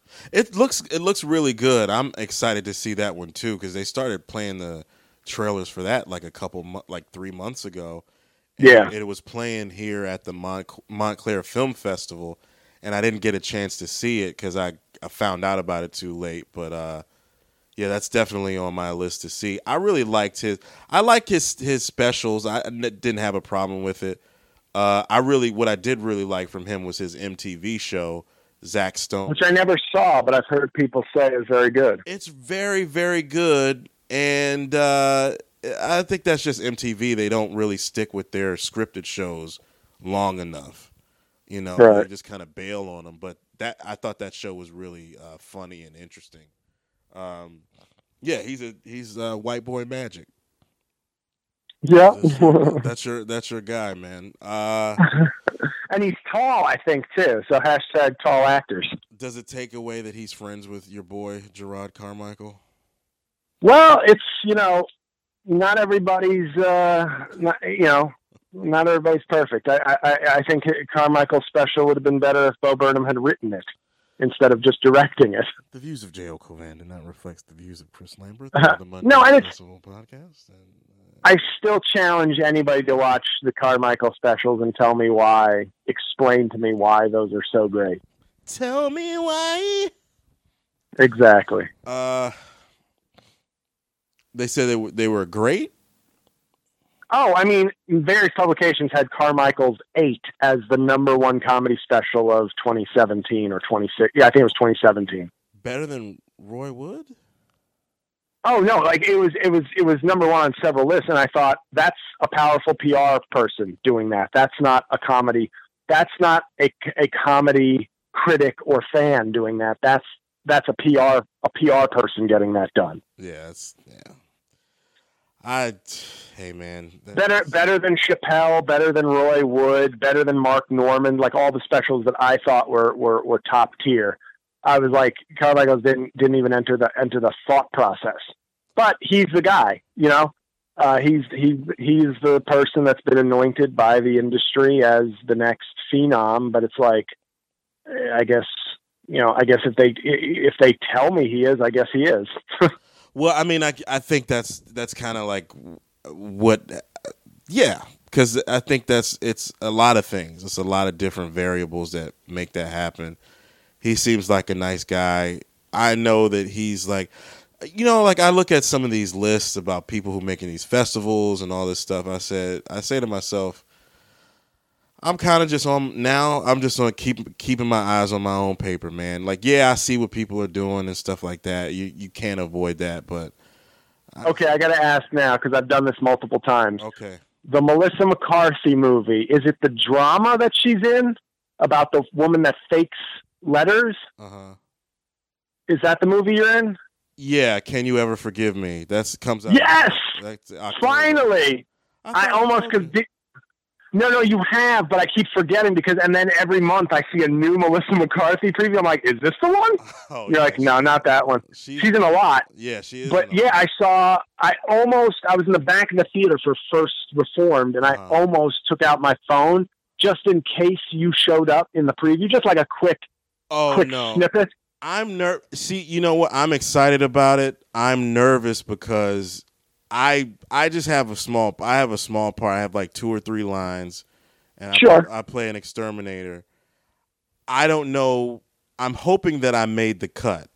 S1: It looks it looks really good. I'm excited to see that one too, because they started playing the trailers for that like a couple like three months ago. And
S2: yeah,
S1: it was playing here at the Mont- Montclair Film Festival, and I didn't get a chance to see it because I, I found out about it too late. But uh, yeah, that's definitely on my list to see. I really liked his. I like his his specials. I didn't have a problem with it. Uh, I really what I did really like from him was his M T V show, Zach Stone,
S2: which I never saw, but I've heard people say is very good.
S1: It's very, very good, and uh, I think that's just M T V. They don't really stick with their scripted shows long enough, you know.
S2: Right.
S1: They just kind of bail on them. But that I thought that show was really uh, funny and interesting. Um, yeah, he's a he's uh, white boy magic.
S2: Yeah,
S1: that's your, that's your that's your guy, man. Uh,
S2: and he's tall, I think, too. So hashtag tall actors.
S1: Does it take away that he's friends with your boy Gerard Carmichael?
S2: Well, it's, you know, not everybody's, uh, not, you know, not everybody's perfect. I, I I think Carmichael's special would have been better if Bo Burnham had written it instead of just directing it.
S1: The views of J O. Covan do not reflect the views of Chris Lambert.
S2: Uh,
S1: the
S2: no, and it's
S1: podcast. And, uh,
S2: I still challenge anybody to watch the Carmichael specials and tell me why, explain to me why those are so great.
S1: Tell me why.
S2: Exactly.
S1: Uh, they said they, w- they were great?
S2: Oh, I mean, various publications had Carmichael's Eight as the number one comedy special of twenty seventeen or twenty-six. Yeah, I think it was twenty seventeen.
S1: Better than Roy Wood?
S2: Oh no, like it was, it was, it was number one on several lists, and I thought that's a powerful P R person doing that. That's not a comedy. That's not a, a comedy critic or fan doing that. That's that's a P R a P R person getting that done.
S1: Yeah, it's, yeah. I, hey man,
S2: better better than Chappelle, better than Roy Wood, better than Mark Norman, like all the specials that I thought were were, were top tier. I was like, Carmichael didn't didn't even enter the enter the thought process. But he's the guy, you know. Uh, he's he he's the person that's been anointed by the industry as the next phenom. But it's like, I guess you know, I guess if they if they tell me he is, I guess he is.
S1: Well, I mean, I I think that's that's kind of like what, yeah, because I think that's it's a lot of things. It's a lot of different variables that make that happen. He seems like a nice guy. I know that he's like. You know, like I look at some of these lists about people who making these festivals and all this stuff. I said, I say to myself, I'm kind of just on now. I'm just on keep keeping my eyes on my own paper, man. Like, yeah, I see what people are doing and stuff like that. You you can't avoid that, but
S2: I, okay, I got to ask now because I've done this multiple times.
S1: Okay,
S2: the Melissa McCarthy movie, is it the drama that she's in about the woman that fakes letters?
S1: Uh huh.
S2: Is that the movie you're in?
S1: Yeah, Can You Ever Forgive Me? That's comes out.
S2: Yes,
S1: that's
S2: finally. I, I almost because no, no, you have, but I keep forgetting because, and then every month I see a new Melissa McCarthy preview. I'm like, is this the one?
S1: Oh,
S2: You're
S1: yeah,
S2: like, no, not that one. She's, she's in a lot.
S1: Yeah, she is.
S2: But yeah, I saw. I almost. I was in the back of the theater for First Reformed, and I uh-huh. almost took out my phone just in case you showed up in the preview, just like a quick,
S1: oh,
S2: quick
S1: no.
S2: snippet.
S1: I'm ner. See, you know what? I'm excited about it. I'm nervous because I I just have a small. I have a small part. I have like two or three lines, and
S2: sure.
S1: I, I play an exterminator. I don't know. I'm hoping that I made the cut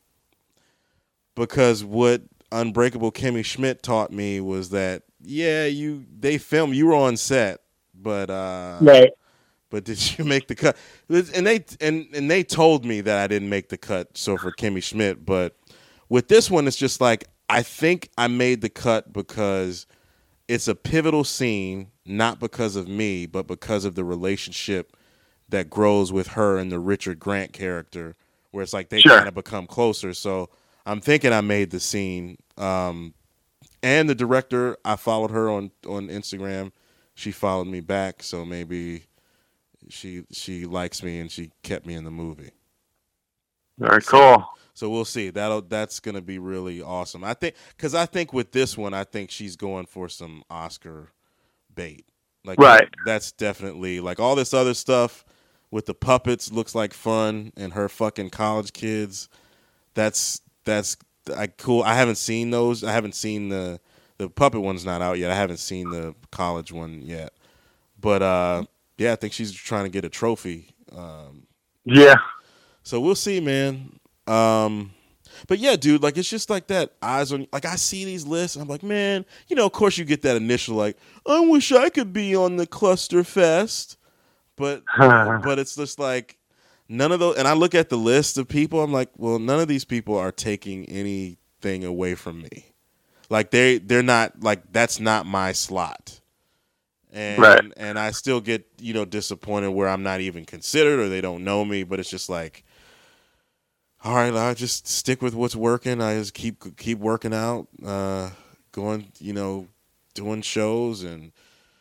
S1: because what Unbreakable Kimmy Schmidt taught me was that yeah, you they filmed. You were on set, but uh,
S2: right.
S1: But did you make the cut? And they and, and they told me that I didn't make the cut. So for Kimmy Schmidt, but with this one, it's just like I think I made the cut because it's a pivotal scene, not because of me, but because of the relationship that grows with her and the Richard Grant character, where it's like they
S2: sure.
S1: kind of become closer. So I'm thinking I made the scene. Um, and the director, I followed her on on Instagram. She followed me back, so maybe. She she likes me and she kept me in the movie.
S2: Very cool.
S1: So, so we'll see. That'll that's gonna be really awesome. I think because I think with this one, I think she's going for some Oscar bait. Like
S2: right.
S1: That's definitely like all this other stuff with the puppets looks like fun and her fucking college kids. That's that's I cool. I haven't seen those. I haven't seen the the puppet one's not out yet. I haven't seen the college one yet. But uh. Yeah, I think she's trying to get a trophy. Um,
S2: yeah.
S1: So we'll see, man. Um, but yeah, dude, like it's just like that. Eyes on, like I see these lists, and I'm like, man, you know, of course you get that initial like, I wish I could be on the Cluster Fest, but but it's just like none of those. And I look at the list of people, I'm like, well, none of these people are taking anything away from me. Like they they're not like that's not my slot. And
S2: right.
S1: and I still get, you know, disappointed where I'm not even considered or they don't know me, but it's just like, all right, I just stick with what's working. I just keep keep working out, uh, going, you know, doing shows and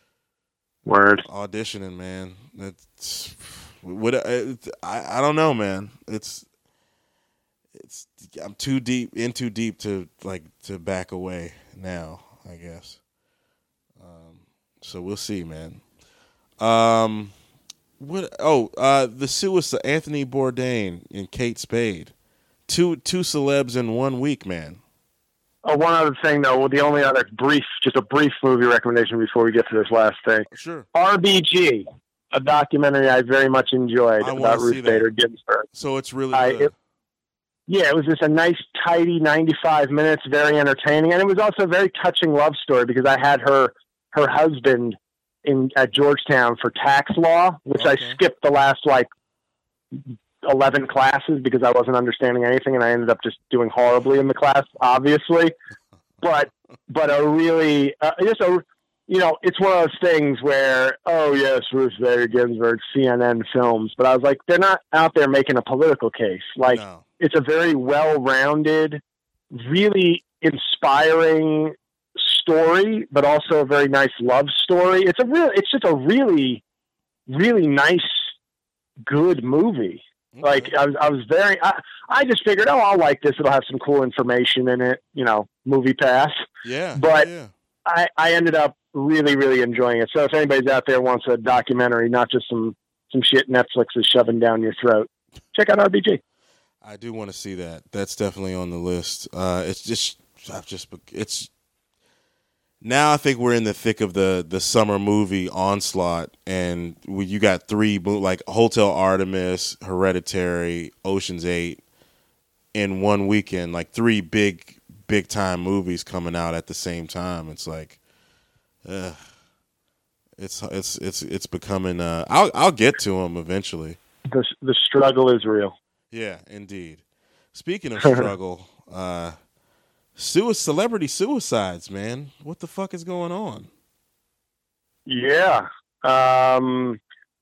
S2: word
S1: auditioning, man. It's what I I don't know, man. It's it's I'm too deep in too deep to like to back away now, I guess. Um, So we'll see, man. Um, what? Oh, uh, the suicide. Anthony Bourdain and Kate Spade, two two celebs in one week, man.
S2: Oh, one other thing though. Well, the only other brief, just a brief movie recommendation before we get to this last thing.
S1: Sure.
S2: R B G, a documentary I very much enjoyed
S1: I
S2: about Ruth Bader Ginsburg.
S1: So it's really
S2: I,
S1: good.
S2: It, yeah, it was just a nice, tidy ninety-five minutes, very entertaining, and it was also a very touching love story because I had her. her husband in at Georgetown for tax law, which okay. I skipped the last like eleven classes because I wasn't understanding anything, and I ended up just doing horribly in the class, obviously. But but a really uh, just a you know it's one of those things where oh yes, Ruth Bader Ginsburg, C N N films, but I was like they're not out there making a political case. Like
S1: no. It's
S2: a very well-rounded, really inspiring story, but also a very nice love story. It's a real, it's just a really, really nice, good movie. Okay. Like I was, I was very, I, I just figured, oh, I'll like this. It'll have some cool information in it, you know, Movie Pass.
S1: Yeah.
S2: But
S1: yeah.
S2: I, I ended up really, really enjoying it. So if anybody's out there wants a documentary, not just some, some shit Netflix is shoving down your throat, check out R B G.
S1: I do want to see that. That's definitely on the list. Uh, it's just, I've just, it's, now I think we're in the thick of the, the summer movie onslaught, and we, you got three, like Hotel Artemis, Hereditary, Ocean's Eight, in one weekend, like three big, big time movies coming out at the same time. It's like, uh, it's, it's, it's, it's becoming, uh, I'll, I'll get to them eventually.
S2: The, the struggle is real.
S1: Yeah, indeed. Speaking of struggle, uh, Sui- celebrity suicides, man. What the fuck is going on?
S2: Yeah. Um,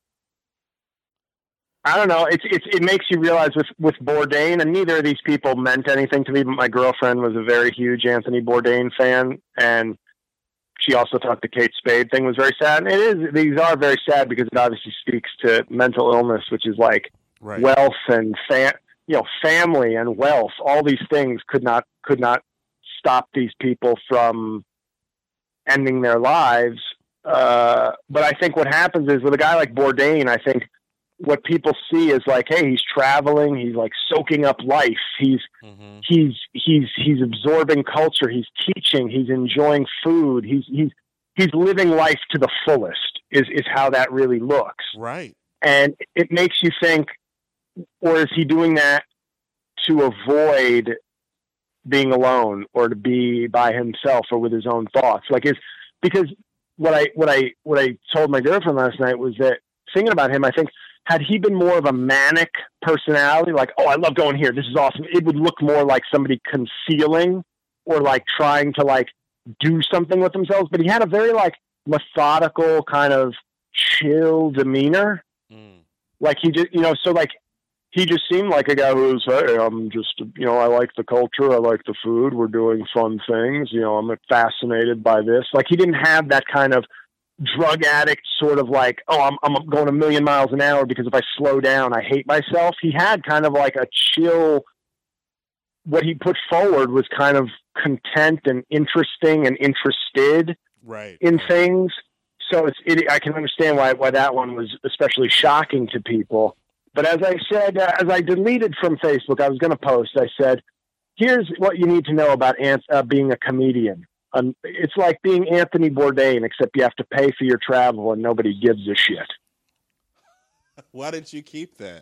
S2: I don't know. It's, it's, it makes you realize with, with Bourdain, and neither of these people meant anything to me, but my girlfriend was a very huge Anthony Bourdain fan, and she also thought the Kate Spade thing was very sad. And it is, these are very sad because it obviously speaks to mental illness, which is like
S1: right.
S2: wealth and fa- you know, family and wealth. All these things could not, could not, stop these people from ending their lives. Uh, but I think what happens is with a guy like Bourdain, I think what people see is like, hey, he's traveling, he's like soaking up life. He's, mm-hmm. he's, he's, he's absorbing culture. He's teaching, he's enjoying food. He's, he's, he's living life to the fullest is, is how that really looks.
S1: Right.
S2: And it makes you think, or is he doing that to avoid being alone or to be by himself or with his own thoughts? Like, is because what I, what I, what I told my girlfriend last night was that thinking about him, I think had he been more of a manic personality, like, oh, I love going here, this is awesome, it would look more like somebody concealing or like trying to like do something with themselves. But he had a very like methodical kind of chill demeanor. Mm. Like he just, you know, so like, he just seemed like a guy who was, hey, I'm just, you know, I like the culture. I like the food. We're doing fun things. You know, I'm fascinated by this. Like he didn't have that kind of drug addict sort of like, oh, I'm, I'm going a million miles an hour because if I slow down, I hate myself. He had kind of like a chill, what he put forward was kind of content and interesting and interested
S1: right.
S2: in things. So it's, it, I can understand why, why that one was especially shocking to people. But as I said, uh, as I deleted from Facebook, I was going to post, I said, here's what you need to know about ant- uh, being a comedian. Um, it's like being Anthony Bourdain, except you have to pay for your travel and nobody gives a shit.
S1: Why didn't you keep that?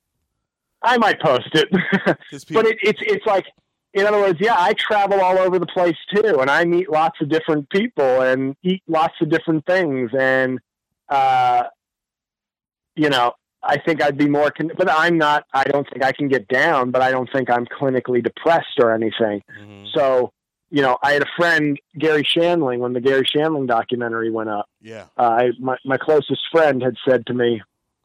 S2: I might post it.
S1: People-
S2: but it, it's it's like, in other words, yeah, I travel all over the place too, and I meet lots of different people and eat lots of different things. And, uh, you know, I think I'd be more, con- but I'm not, I don't think I can get down, but I don't think I'm clinically depressed or anything. Mm-hmm. So, you know, I had a friend, Gary Shandling, when the Gary Shandling documentary went up.
S1: Yeah.
S2: Uh, I, my, my closest friend had said to me,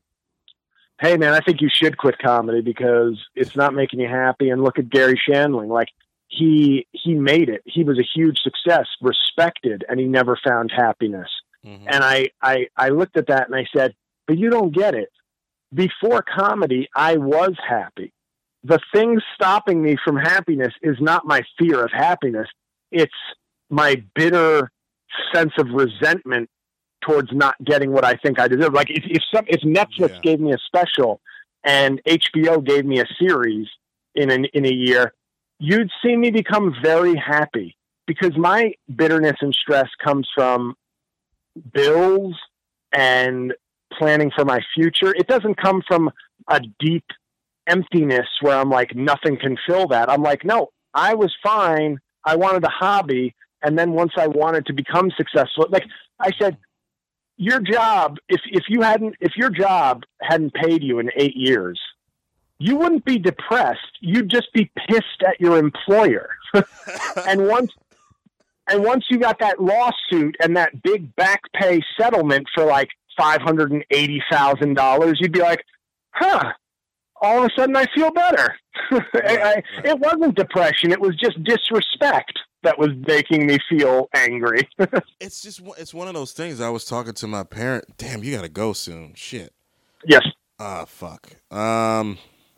S2: hey man, I think you should quit comedy because it's not making you happy. And look at Gary Shandling. Like he, he made it. He was a huge success, respected, and he never found happiness. Mm-hmm. And I, I, I looked at that and I said, but you don't get it. Before comedy, I was happy. The thing stopping me from happiness is not my fear of happiness. It's my bitter sense of resentment towards not getting what I think I deserve. Like if if, some, if Netflix yeah. gave me a special and H B O gave me a series in an, in a year, you'd see me become very happy because my bitterness and stress comes from bills and planning for my future. It doesn't come from a deep emptiness where I'm like, nothing can fill that. I'm like, no, I was fine. I wanted a hobby. And then once I wanted to become successful, like I said, your job, if, if you hadn't, if your job hadn't paid you in eight years, you wouldn't be depressed. You'd just be pissed at your employer. and once, and once you got that lawsuit and that big back pay settlement for like five hundred eighty thousand dollars, you'd be like, huh, all of a sudden I feel better. Right, I, right. It wasn't depression. It was just disrespect. that was making me feel angry.
S1: It's just it's one of those things. I was talking to my parent. Damn, you gotta go soon. Shit.
S2: Yes.
S1: Ah, fuck. Um,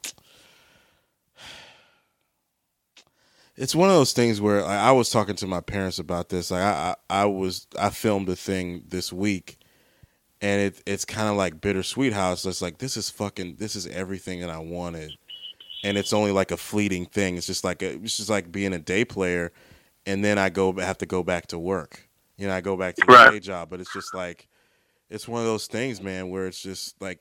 S1: it's one of those things where like, I was talking to my parents about this. Like I, I, I was I filmed a thing this week, and it it's kind of like Bittersweet House. It's like this is fucking this is everything that I wanted, and it's only like a fleeting thing. It's just like a, it's just like being a day player, and then I go have to go back to work. You know, I go back to the
S2: right.
S1: day job, but it's just like it's one of those things, man, where it's just like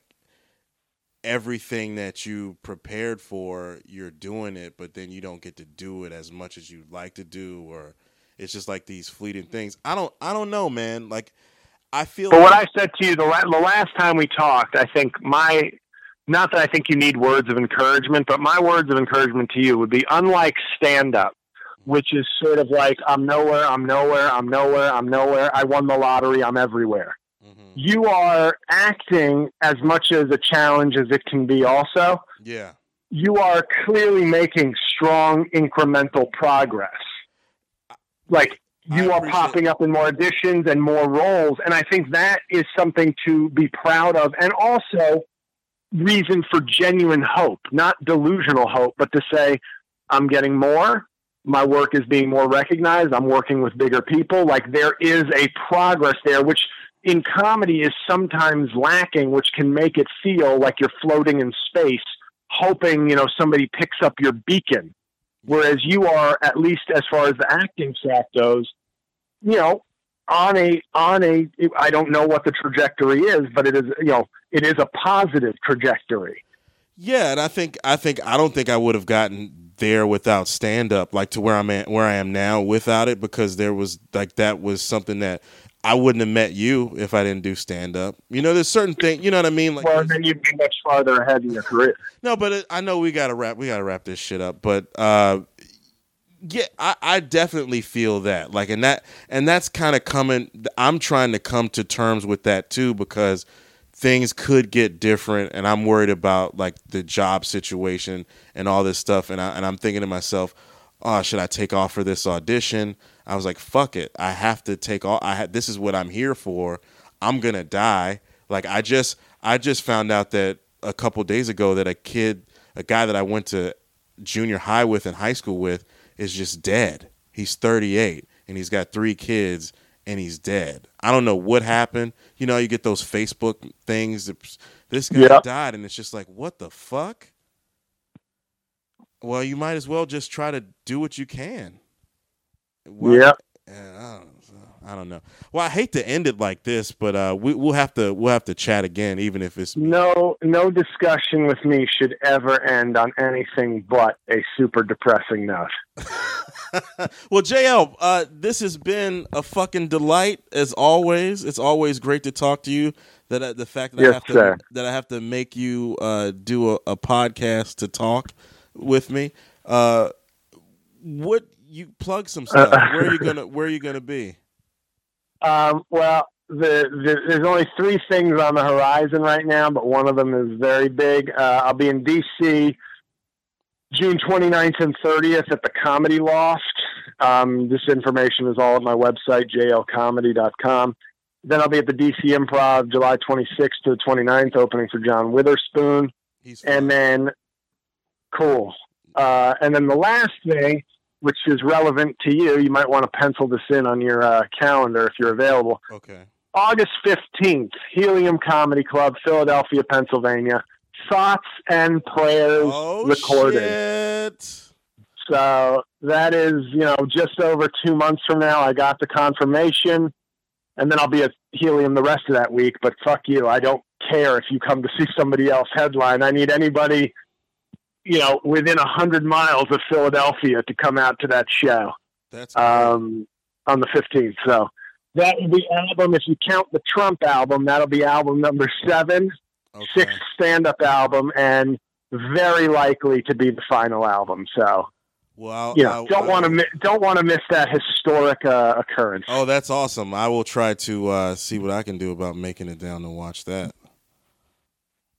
S1: everything that you prepared for, you're doing it, but then you don't get to do it as much as you'd like to do, or it's just like these fleeting things. I don't, I don't know, man. Like, I feel.
S2: But
S1: like,
S2: what I said to you the, la- the last time we talked, I think my, not that I think you need words of encouragement, but my words of encouragement to you would be unlike stand-up, which is sort of like, I'm nowhere, I'm nowhere, I'm nowhere, I'm nowhere. I won the lottery, I'm everywhere. You are acting as much as a challenge as it can be also.
S1: Yeah.
S2: You are clearly making strong incremental progress. Like, you are popping up in more auditions and more roles, and I think that is something to be proud of, and also reason for genuine hope, not delusional hope, but to say, I'm getting more, my work is being more recognized, I'm working with bigger people. Like, there is a progress there, which in comedy is sometimes lacking, which can make it feel like you're floating in space, hoping, you know, somebody picks up your beacon. Whereas you are, at least as far as the acting track goes, you know, on a, on a, I don't know what the trajectory is, but it is, you know, it is a positive trajectory.
S1: Yeah. And I think, I think, I don't think I would have gotten there without stand up, like to where I'm at, where I am now without it, because there was like, that was something that I wouldn't have met you if I didn't do stand up. You know, there's certain things, you know what I mean? Like,
S2: well, then you'd be much farther ahead in your career.
S1: No, but it, I know we got to wrap, we got to wrap this shit up, but, uh, yeah, I, I definitely feel that. Like, and that, and that's kind of coming, I'm trying to come to terms with that too, because things could get different, and I'm worried about like the job situation and all this stuff. And I, and I'm thinking to myself, oh, should I take off for this audition? I was like, fuck it. I have to take all, I had, this is what I'm here for. I'm going to die. Like, I just, I just found out that a couple days ago that a kid, a guy that I went to junior high with and high school with is just dead. He's thirty-eight and he's got three kids and he's dead. I don't know what happened. You know, you get those Facebook things. This guy yep. died, and it's just like, what the fuck? Well, you might as well just try to do what you can. Well,
S2: yeah.
S1: I don't, I don't know. Well, I hate to end it like this, but uh, we, we'll have to we'll have to chat again, even if it's
S2: no no discussion with me should ever end on anything but a super depressing note.
S1: Well, J L, uh, this has been a fucking delight as always. It's always great to talk to you. That uh, the fact that
S2: yes,
S1: I have to
S2: sir.
S1: that I have to make you uh, do a, a podcast to talk with me. Uh, what you plug some stuff? Uh, where are you gonna Where are you gonna be?
S2: Um, well, the, the, there's only three things on the horizon right now, but one of them is very big. Uh, I'll be in D C June twenty-ninth and thirtieth at the Comedy Loft. Um, this information is all at my website, j l comedy dot com. Then I'll be at the D C Improv July twenty-sixth to the twenty-ninth, opening for John Witherspoon.
S1: He's
S2: and then, cool. Uh, and then the last thing, which is relevant to you, you might want to pencil this in on your uh, calendar if you're available.
S1: Okay.
S2: August fifteenth, Helium Comedy Club, Philadelphia, Pennsylvania. Thoughts and Prayers
S1: oh,
S2: recorded.
S1: Shit.
S2: So that is, you know, just over two months from now. I got the confirmation, and then I'll be at Helium the rest of that week. But fuck you. I don't care if you come to see somebody else headline. I need anybody, you know, within a hundred miles of Philadelphia to come out to that show.
S1: That's
S2: um, on the fifteenth. So that will be album. If you count the Trump album, that'll be album number seven,
S1: okay.
S2: sixth stand-up album, and very likely to be the final album. So,
S1: well,
S2: you know, don't want to mi- don't want to miss that historic uh, occurrence.
S1: Oh, that's awesome! I will try to uh, see what I can do about making it down to watch that.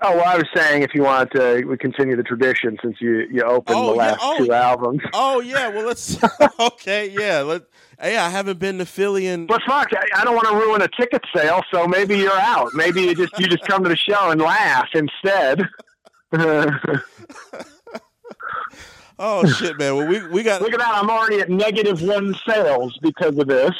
S2: Oh, well, I was saying if you wanted to, we continue the tradition since you, you opened
S1: Oh,
S2: the
S1: yeah.
S2: last
S1: Oh,
S2: two albums.
S1: Oh yeah, well let's. Okay, yeah, let. Yeah, I haven't been to Philly in.
S2: But fuck, I, I don't want to ruin a ticket sale, so maybe you're out. Maybe you just you just come to the show and laugh instead.
S1: Oh shit, man! Well, we we got.
S2: Look at that! I'm already at negative one sales because of this.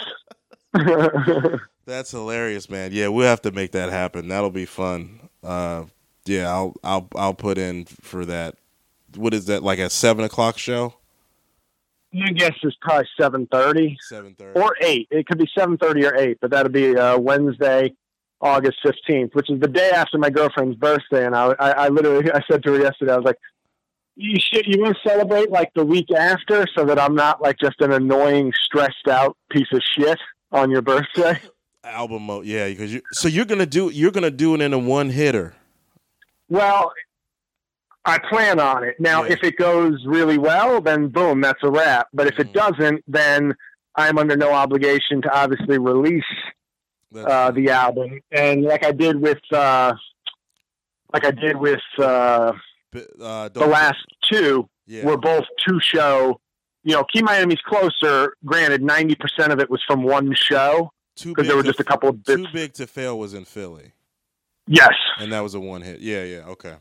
S1: That's hilarious, man. Yeah, we'll have to make that happen. That'll be fun. Uh, yeah, I'll I'll I'll put in for that. What is that, like a seven o'clock show?
S2: I guess it's probably seven thirty,
S1: Seven thirty
S2: or eight. It could be seven thirty or eight, but that'll be uh, Wednesday, August fifteenth, which is the day after my girlfriend's birthday. And I, I, I literally, I said to her yesterday, I was like, "You should, you want to celebrate like the week after, so that I'm not like just an annoying, stressed out piece of shit on your birthday."
S1: Album mode, yeah, because you. So you're gonna do you're gonna do it in a one hitter.
S2: Well, I plan on it. Now,
S1: Yeah.
S2: if it goes really well, then boom, that's a wrap. But if it doesn't, then I'm under no obligation to obviously release uh, the album. And like I did with, uh, like I did with uh,
S1: uh,
S2: the last two,
S1: yeah.
S2: were both two show. You know, Keep My Enemies Closer. Granted, ninety percent of it was from one show because there were just a couple of bits.
S1: Too Big to Fail was in Philly.
S2: Yes,
S1: and that was a one hit. Yeah, yeah, okay.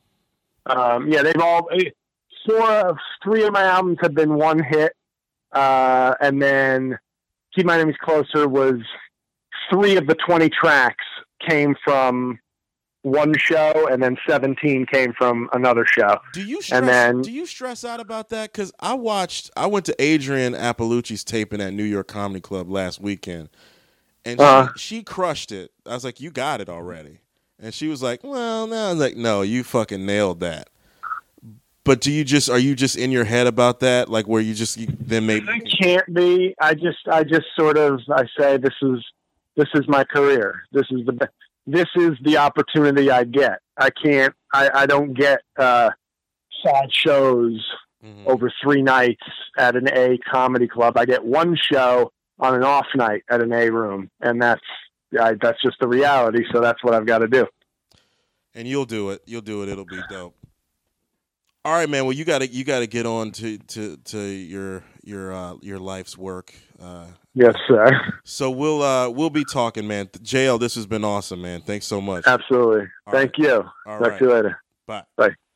S2: Um, yeah, they've all four of three of my albums have been one hit, uh, and then Keep My Enemies Closer was three of the twenty tracks came from one show, and then seventeen came from another show.
S1: Do you stress,
S2: and then,
S1: do you stress out about that? Because I watched, I went to Adrian Appalucci's taping at New York Comedy Club last weekend, and
S2: uh,
S1: she, she crushed it. I was like, "You got it already." And she was like, well, no. I was like, no, you fucking nailed that. But do you just, are you just in your head about that? Like where you just, you, then maybe.
S2: I can't be. I just, I just sort of, I say, this is, this is my career. This is the, this is the opportunity I get. I can't, I, I don't get uh, five shows mm-hmm. over three nights at an A comedy club. I get one show on an off night at an A room. And that's, I, that's just the reality. So that's what I've got to do.
S1: And you'll do it. You'll do it. It'll be dope. All right, man. Well, you got to you got to get on to to, to your your uh, your life's work. Uh,
S2: yes, sir.
S1: So we'll uh, we'll be talking, man. J L, this has been awesome, man. Thanks so much.
S2: Absolutely. All Thank right. you.
S1: All
S2: Talk
S1: right.
S2: to you later.
S1: Bye.
S2: Bye.